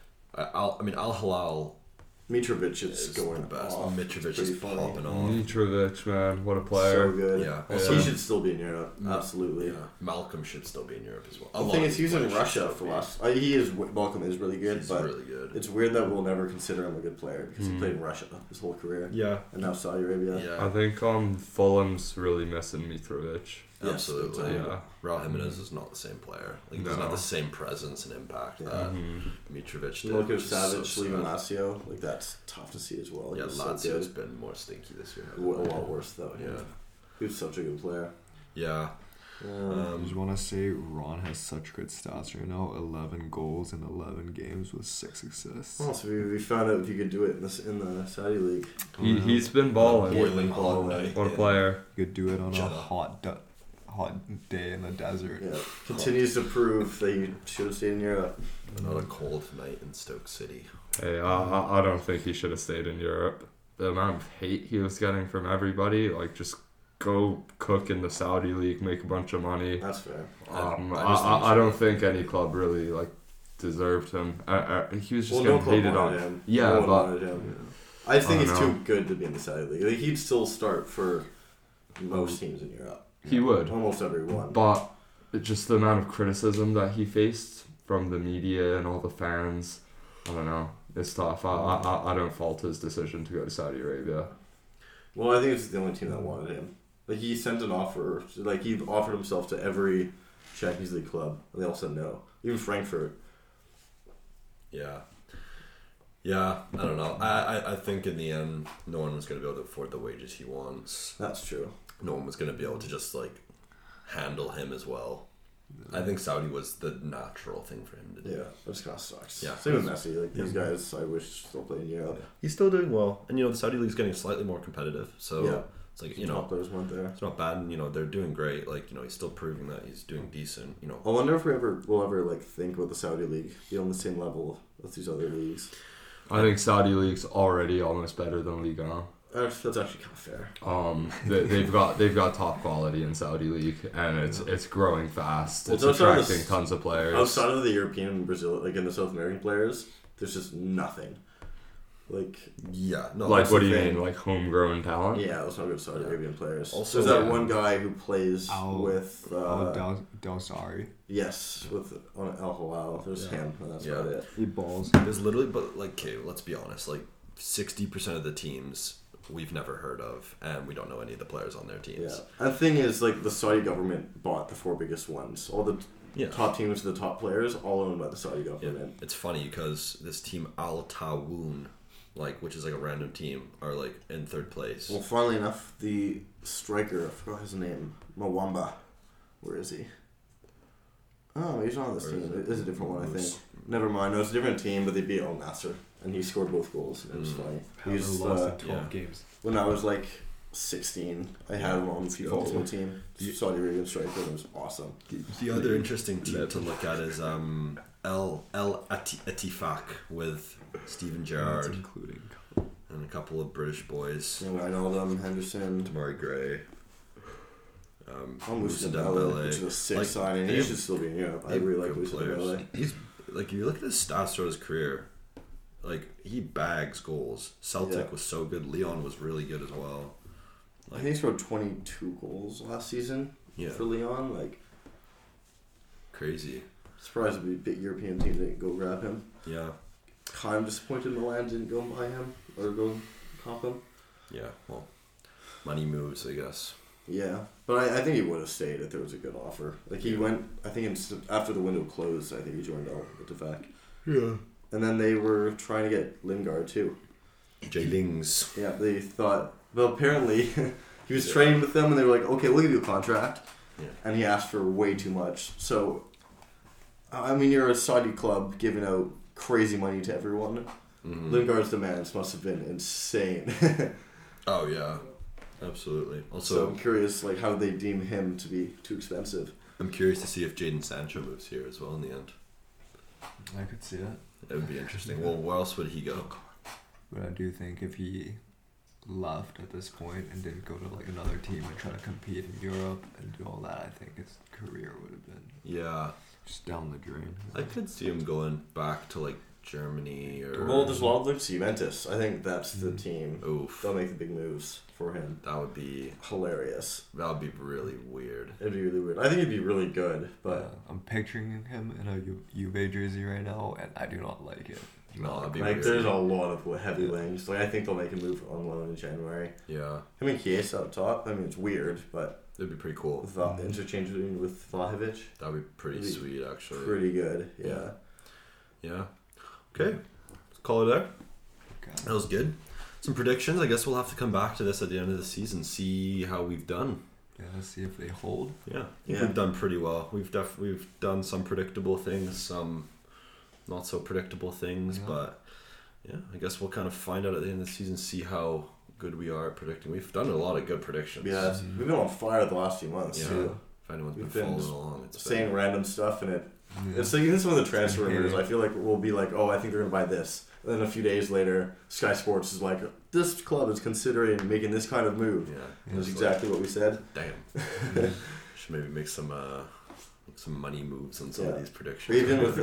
Al Hilal Mitrovic is is going the best. off. Mitrovic Pretty is funny. popping off. Mitrovic, man, what a So player. good. Yeah. Also, he should still be in Europe. Absolutely. Yeah, Malcolm should still be in Europe as well. The thing is, he was in Russia for last. Malcolm is really good, He's but really good. it's weird that we'll never consider him a good player because he played in Russia his whole career. Yeah, And now Saudi Arabia. yeah, I think Fulham's really missing Mitrovic. Yes, absolutely. big time. Raul Jimenez is not the same player. Like, he doesn't No. have the same presence and impact Yeah. that Mitrovic did. Look at which is so Savage leaving sad. Lazio. Like that's tough to see as well. He Yeah, was so Lazio's good. been more stinky this year. A lot worse though. Yeah. He was such a good player. Yeah. I just want to say Ron has such good stats right now. 11 goals in 11 games with 6 assists. Well, so we found out if you could do it in the Saudi league. He's been balling. Boiling hot night. One Yeah. player. You could do it on Jeddah. a hot day in the desert. Yeah, continues to prove that you should have stayed in Europe. Not a cold night in Stoke City. Hey, I don't think he should have stayed in Europe. The amount of hate he was getting from everybody, like just go cook in the Saudi league, make a bunch of money. That's fair. I don't think any club really like deserved him. He was just no getting club hated wanted on. him. Yeah, No one but wanted him. I think I he's don't too know. good to be in the Saudi league. Like, he'd still start for most teams in Europe. he would. Almost everyone. But just the amount of criticism that he faced from the media and all the fans, I don't know. It's tough. I don't fault his decision to go to Saudi Arabia. Well, I think it's the only team that wanted him. Like, he sent an offer. Like, he offered himself to every Champions League club, and they all said no. Even Frankfurt. Yeah. Yeah, I don't know. I think in the end, no one was going to be able to afford the wages he wants. That's true. No one was going to be able to just, like, handle him as well. I think Saudi was the natural thing for him to do. Yeah, that just kind of sucks. Yeah. Same with Messi. Like, these guys, I wish still played in Europe. He's still doing well. And, the Saudi League's getting slightly more competitive. So, Yeah. it's like, Top players weren't there. it's not bad. And, they're doing great. Like, he's still proving that he's doing decent, I wonder if we'll ever like think about the Saudi league be on the same level as these other leagues. I think Saudi league's already almost better than Ligue 1. That's actually kind of fair. They've got top quality in Saudi league, and it's growing fast. Well, It's outside of attracting tons of Oh, players. Outside of the European and Brazil, like in the South American players, there's just nothing. Yeah, Like, there's no competition. Saudi League's getting slightly more competitive. So, it's like, Well, Like, Yeah, no. Like, that's what the do you thing. mean? Like, homegrown talent? yeah, let's not go to Saudi Arabian players. Also, there's that yeah. one guy who plays Al- with Del Sari. yes, with on Al Hilal. There's Yeah. him, and that's Yeah. about it. He balls. There's literally, but like, okay, let's be honest. Like, 60% of the teams we've never heard of, and we don't know any of the players on their teams. Yeah, and the thing is, like, the Saudi government bought the 4 biggest ones. All the Yeah. top teams, the top players, all owned by the Saudi Yeah. government. It's funny because this team Al Tawoon, like, which is like a random team, are like in 3rd place. Well, funnily enough, the striker, I forgot his name, Mwamba. Where is he? Oh, he's not on this Where team. is It is a different one, I think. Moose. Never mind. No, it's a different team, but they beat Al Nasser, and he scored both goals. It was funny. He They was, lost in 12 yeah. games. when I was like 16, I had him on the FIFA go. Ultimate Team. Saudi Arabian striker, and it was awesome. The other interesting team to look at is El Etifak with Steven That's Gerrard including. and a couple of British boys, You know, I know them, Henderson, Tamari Gray, Moussa Moussa Dembele, which is a sick Like, signing. they He have- should still be in Europe. I they have really like good Moussa players. Dembele. He's like, you look at his stats throughout his career, like he bags goals. Celtic Yeah. was so good. Leon was really good as well. I think he scored 22 goals last season Yeah, for Leon. Like, crazy. surprised the big European team didn't go grab him. Yeah, Kind of disappointed Milan didn't go buy him or go comp him. yeah. Well, money moves, I guess. Yeah, but I think he would have stayed if there was a good offer. Like, he went, I think after the window closed, I think he joined out with the fact. Yeah. And then they were trying to get Lingard too. J Lings. Yeah, they thought, well, apparently he was training with them and they were like, okay, we'll give you a contract. Yeah. And he asked for way too much. So, I mean, you're a Saudi club giving out crazy money to everyone. Mhm. Lingard's demands must have been insane. Oh yeah, absolutely. So Also, I'm curious, like, how they deem him to be too expensive. I'm curious to see if Jadon Sancho moves here as well in the end. I could see that. It would be interesting. Well, where else would he go? But I do think if he left at this point and didn't go to like another team and try to compete in Europe and do all that, I think his career would have been Yeah, just down the drain. I could see him going back to like Germany or. Well, there's a lot of looks to Juventus. I think that's the team. Oof, They'll make the big moves for him. that would be Hilarious. really weird. It'd be really weird. I think it'd be really good, but I'm picturing him in a Juve jersey right now, and I do not like it. No, that'd be like, weird. there's a lot of heavy wings. Like, I think they'll make a move on loan in January. Yeah, Him and Chiesa up top. I mean, it's weird, but it'd be pretty cool. interchangeably with Vlahovic, That'd be pretty It'd be sweet, actually. pretty good. Yeah. Yeah. Okay, let's call it there. Okay. That was good. Some predictions. I guess we'll have to come back to this at the end of the season, see how we've done. Yeah, let's see if they hold. Yeah, I think Yeah. we've done pretty well. We've done some predictable things, some not so predictable things, Yeah. but yeah, I guess we'll kind of find out at the end of the season, see how good we are at predicting. We've done a lot of good predictions. Yeah, we've been on fire the last few months, Yeah. too. If anyone's been We've been following along, it's Saying been, random stuff, and Yeah. it's like even some of the transfer Okay. rumors. I feel like we'll be like, oh, I think they're gonna buy this. And then a few days later, Sky Sports is like, this club is considering making this kind of move. yeah. That's It's exactly what we said. Like, damn. Should maybe make some money moves on some of Yeah. these Or predictions. even with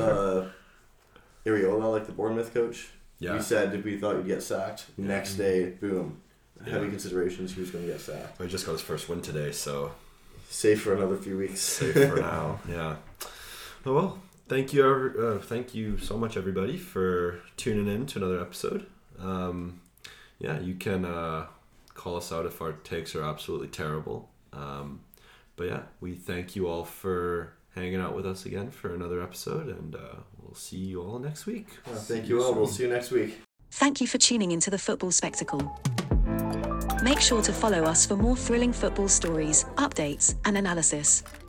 Areola, like the Bournemouth coach, yeah. we said if we thought he'd get sacked, next day, boom, heavy Yeah. considerations, he was going to get sacked. I just got his first win today, so Safe for another few weeks. safe for now. Yeah. Oh, well, thank you so much, everybody, for tuning in to another episode. Yeah, you can call us out if our takes are absolutely terrible. But yeah, we thank you all for hanging out with us again for another episode, and we'll see you all next week. Thank you all. We'll see you next week. Thank you for tuning into the Football Spectacle. Make sure to follow us for more thrilling football stories, updates, and analysis.